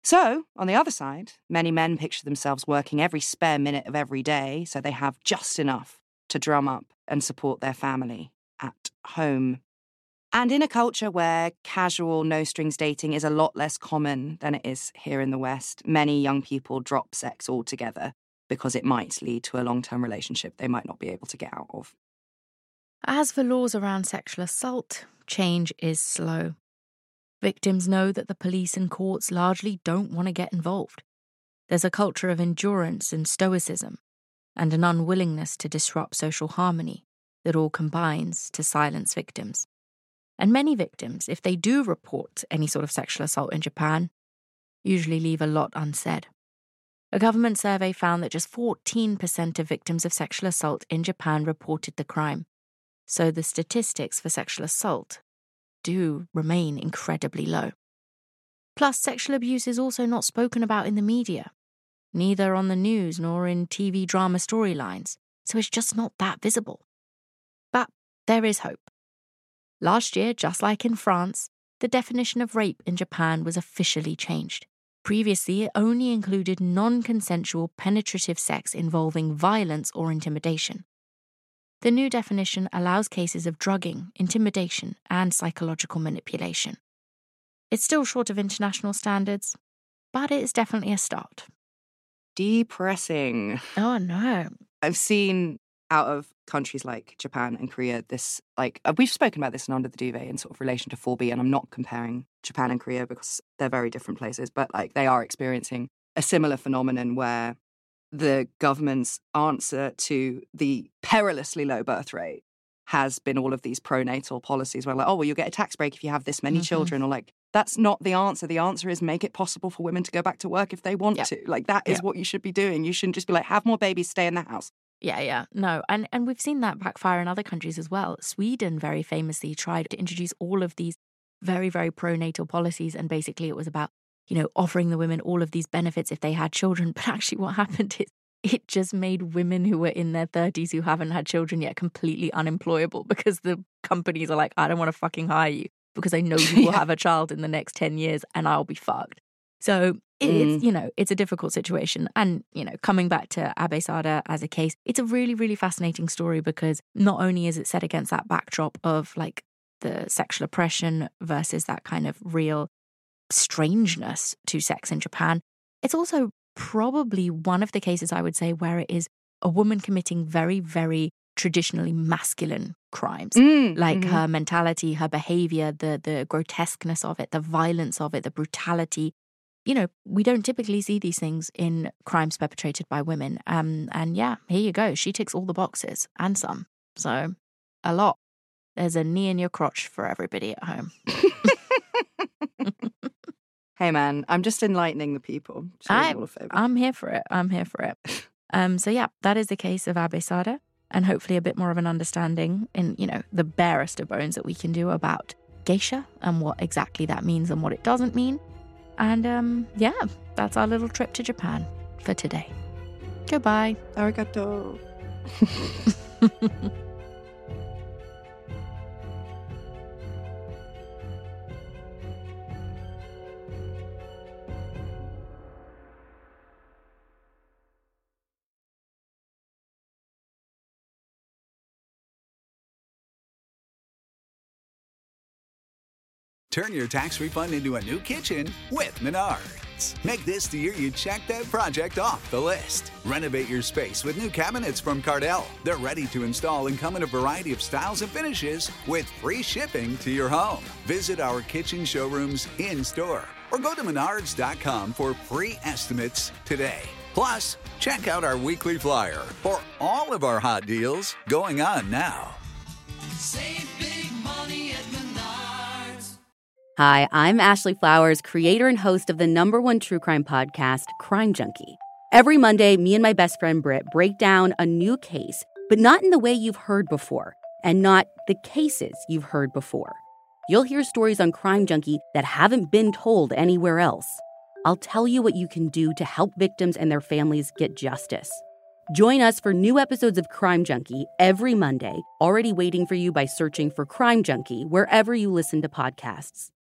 So, on the other side, many men picture themselves working every spare minute of every day so they have just enough to drum up and support their family at home. And in a culture where casual, no-strings dating is a lot less common than it is here in the West, many young people drop sex altogether because it might lead to a long-term relationship they might not be able to get out of. As for laws around sexual assault, change is slow. Victims know that the police and courts largely don't want to get involved. There's a culture of endurance and stoicism, and an unwillingness to disrupt social harmony that all combines to silence victims. And many victims, if they do report any sort of sexual assault in Japan, usually leave a lot unsaid. A government survey found that just 14% of victims of sexual assault in Japan reported the crime. So the statistics for sexual assault do remain incredibly low. Plus, sexual abuse is also not spoken about in the media, neither on the news nor in TV drama storylines, so it's just not that visible. But there is hope. Last year, just like in France, the definition of rape in Japan was officially changed. Previously, it only included non-consensual penetrative sex involving violence or intimidation. The new definition allows cases of drugging, intimidation, and psychological manipulation. It's still short of international standards, but it is definitely a start. Depressing. Oh, no. I've seen out of countries like Japan and Korea this, we've spoken about this in Under the Duvet in sort of relation to 4B, and I'm not comparing Japan and Korea because they're very different places, but they are experiencing a similar phenomenon where the government's answer to the perilously low birth rate has been all of these pronatal policies where you'll get a tax break if you have this many children, or that's not the answer. The answer is make it possible for women to go back to work if they want to. That is what you should be doing. You shouldn't just be have more babies, stay in the house. Yeah. No, and we've seen that backfire in other countries as well. Sweden very famously tried to introduce all of these very, very pronatal policies, and basically it was about offering the women all of these benefits if they had children. But actually what happened is it just made women who were in their 30s who haven't had children yet completely unemployable, because the companies are I don't want to fucking hire you because I know you will have a child in the next 10 years and I'll be fucked. So it's, it's a difficult situation. And, coming back to Abesada as a case, it's a really, really fascinating story because not only is it set against that backdrop of the sexual oppression versus that kind of real strangeness to sex in Japan, it's also probably one of the cases I would say where it is a woman committing very, very traditionally masculine crimes. Her mentality, her behavior, the grotesqueness of it, the violence of it, the brutality. We don't typically see these things in crimes perpetrated by women. And yeah, here you go. She ticks all the boxes and some. So a lot. There's a knee in your crotch for everybody at home. Hey, man, I'm just enlightening the people. I'm here for it. So, yeah, that is the case of Abesada, and hopefully a bit more of an understanding in, the barest of bones that we can do about geisha and what exactly that means and what it doesn't mean. And, yeah, that's our little trip to Japan for today. Goodbye. Arigato. Turn your tax refund into a new kitchen with Menards. Make this the year you check that project off the list. Renovate your space with new cabinets from Cardell. They're ready to install and come in a variety of styles and finishes with free shipping to your home. Visit our kitchen showrooms in-store or go to menards.com for free estimates today. Plus, check out our weekly flyer for all of our hot deals going on now. Save big money at Menards. Hi, I'm Ashley Flowers, creator and host of the #1 true crime podcast, Crime Junkie. Every Monday, me and my best friend Britt break down a new case, but not in the way you've heard before, and not the cases you've heard before. You'll hear stories on Crime Junkie that haven't been told anywhere else. I'll tell you what you can do to help victims and their families get justice. Join us for new episodes of Crime Junkie every Monday, already waiting for you by searching for Crime Junkie wherever you listen to podcasts.